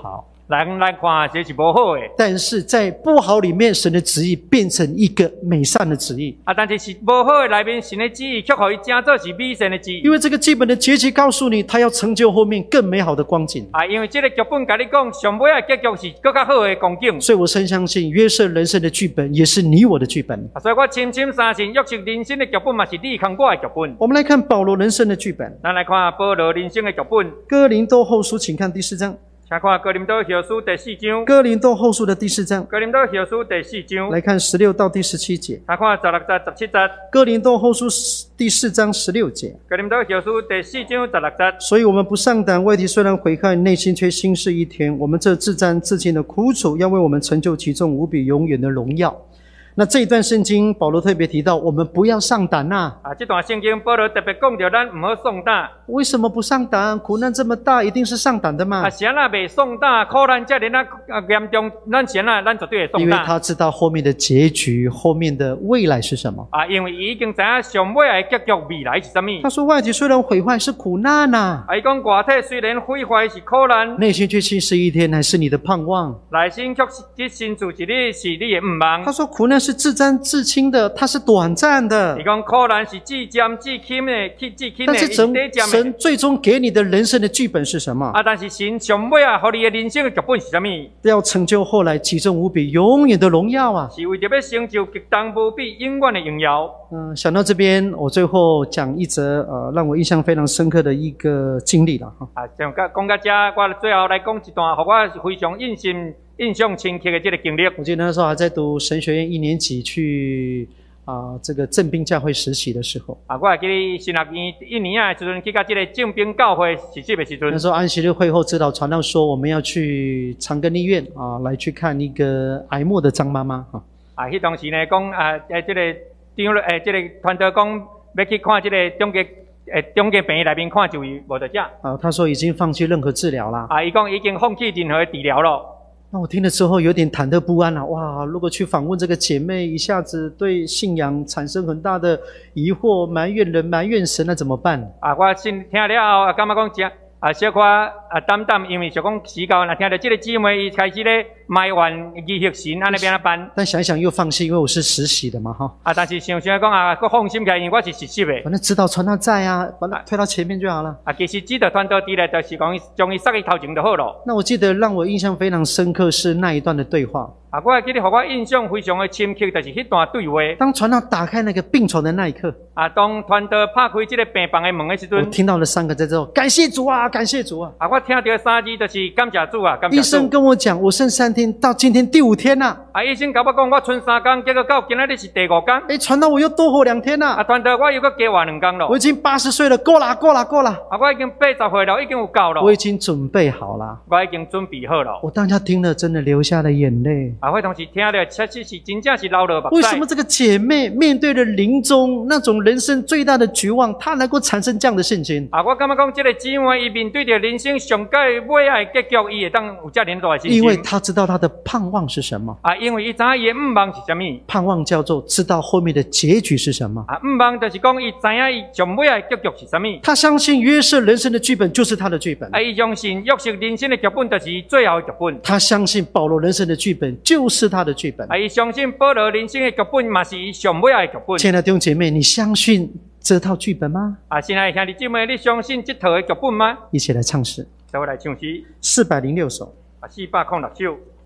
Speaker 2: 人来看这是无好的。
Speaker 1: 但是在不好里面，神的旨意变成一个美善的旨意。
Speaker 2: 但是无好的内面，神的旨意却可以正做是美善的旨意。
Speaker 1: 因为这个基本的结局告诉你，他要成就后面更美好的光景。
Speaker 2: 因为这个剧本跟你讲，上尾的结局是更加好的光景。
Speaker 1: 所以我深相信，约瑟人生的剧本也是你我的剧本。
Speaker 2: 所以我深深相信，约瑟人生的剧本嘛是你跟我的剧本。
Speaker 1: 我们来看保罗人生的剧本。
Speaker 2: 咱来看保罗人生的剧本。
Speaker 1: 哥林多后书，请看第4章。
Speaker 2: 请看哥林多后书第4章。
Speaker 1: 哥林多后书的第4章。
Speaker 2: 哥林多后书第4章。
Speaker 1: 来看16到第17节。
Speaker 2: 来看16节、17节。
Speaker 1: 哥林多后书第4章16节。
Speaker 2: 哥林多后书第4章16节。
Speaker 1: 所以我们不上胆，外体虽然毁坏，内心却心事一天。我们这自战自尽的苦楚，要为我们成就其中无比永远的荣耀。那这一段圣经，保罗特别提到，我们不要上胆呐。
Speaker 2: 这段圣经保罗特别讲到，咱唔好上胆。
Speaker 1: 为什么不上胆？苦难这么大，一定是上胆的嘛。
Speaker 2: 谁啊未上胆，苦难这么严重，咱谁啊，咱绝对会上胆。
Speaker 1: 因为他知道后面的结局，后面的未来是什么。
Speaker 2: 因为已经知影上尾的结局未来是什么。
Speaker 1: 他说外体虽然毁坏，是苦难呐。
Speaker 2: 伊讲外体虽然毁坏是苦难，
Speaker 1: 内心却心事一天，乃是你的盼望。
Speaker 2: 内心却是心住一日，是你的盼望。
Speaker 1: 他说苦难是自沾自轻的，它是短暂的。
Speaker 2: 伊讲苦难是自沾自轻的，
Speaker 1: 但是神最终给你的人生的剧本是什么？
Speaker 2: 但是神上尾啊，给你的人生的剧本是什么？
Speaker 1: 要成就后来其中无比永远的荣耀啊！
Speaker 2: 是为着要成就极重无比永远的荣耀。
Speaker 1: 想到这边，我最后讲一则让我印象非常深刻的一个经历了哈。
Speaker 2: 讲到这，我最后来讲一段，让我非常印象深刻的这个经历。
Speaker 1: 我记得那时候还在读神学院1年级，去这个正兵教会实习的时候。
Speaker 2: 我还记得新学院1年的时阵，去到这个正兵教会实习的时阵。
Speaker 1: 那时候安息日会后，指导传道说我们要去长庚医院来去看一个癌末的张妈妈
Speaker 2: 迄当时呢讲这个这个传道讲要去看这个中间病院内面看一位无在遮。
Speaker 1: 他说已经放弃任何治疗啦。
Speaker 2: 伊讲已经放弃任何治疗了。
Speaker 1: 那我听了之后有点忐忑不安了。哇，如果去访问这个姐妹，一下子对信仰产生很大的疑惑，埋怨人、埋怨神，那怎么办？
Speaker 2: 我听了后，感觉讲小可担担，因为想讲时到，听到这个姊妹伊开始咧埋怨疑惑神，安尼变哪办？
Speaker 1: 但想想又放心，因为我是实习的嘛哈。
Speaker 2: 但是想想讲佫放心起来，因为我是实习的。
Speaker 1: 反正指导传道在把他推到前面就好了。
Speaker 2: 其实指导传道伫咧，就是讲将伊塞去头前就好了。
Speaker 1: 那我记得让我印象非常深刻是那一段的对话。
Speaker 2: 我还记得，让我印象非常的深刻，就是迄段对话。
Speaker 1: 当传道打开那个病床的那一刻，
Speaker 2: 当传道拍开这个病房的门的时阵，
Speaker 1: 我听到了3个字之后，感谢主啊，感谢主啊！
Speaker 2: 我听到3字就是感谢主啊，感谢主。
Speaker 1: 医生跟我讲，我剩3天，到今天第5天了。
Speaker 2: 医生跟我讲，我剩3天，结果到今仔日是第5天。
Speaker 1: 传道我又多活2天了。
Speaker 2: 传道我又佫加活2天了。
Speaker 1: 我已经80岁了，够了，够了，够了。
Speaker 2: 我已经80岁了，已经有够了。
Speaker 1: 我已经准备好了。
Speaker 2: 我已经准备好了。
Speaker 1: 我当下听了，真的流下了眼泪。
Speaker 2: 我当时听了，确实是真正是流了目屎。
Speaker 1: 为什么这个姐妹面对了临终那种人生最大的绝望，她能够产生这样的信心？
Speaker 2: 我感觉讲这个姊妹，伊面对着人生上界尾爱结局，伊会当有这样大的信心。
Speaker 1: 因为她知道她的盼望是什么。
Speaker 2: 因为伊知影伊的盼望是什么。
Speaker 1: 盼望叫做知道后面的结局是什么。
Speaker 2: 盼望就是讲伊知影伊上尾爱结局是什么。
Speaker 1: 她相信约瑟人生的剧本就是她的剧本。
Speaker 2: 伊相信约瑟人生的剧本就是最后的剧本。
Speaker 1: 她相信保罗人生的剧本就是她的剧本。
Speaker 2: 伊相信保罗人生的剧本嘛是伊上尾爱的剧本。
Speaker 1: 亲爱的弟兄姐妹，你相信这套剧本吗？
Speaker 2: 亲爱的兄弟姐妹，你相信这套的剧本吗？
Speaker 1: 一起来唱诗。
Speaker 2: 再来唱诗。
Speaker 1: 406首。
Speaker 2: 406首。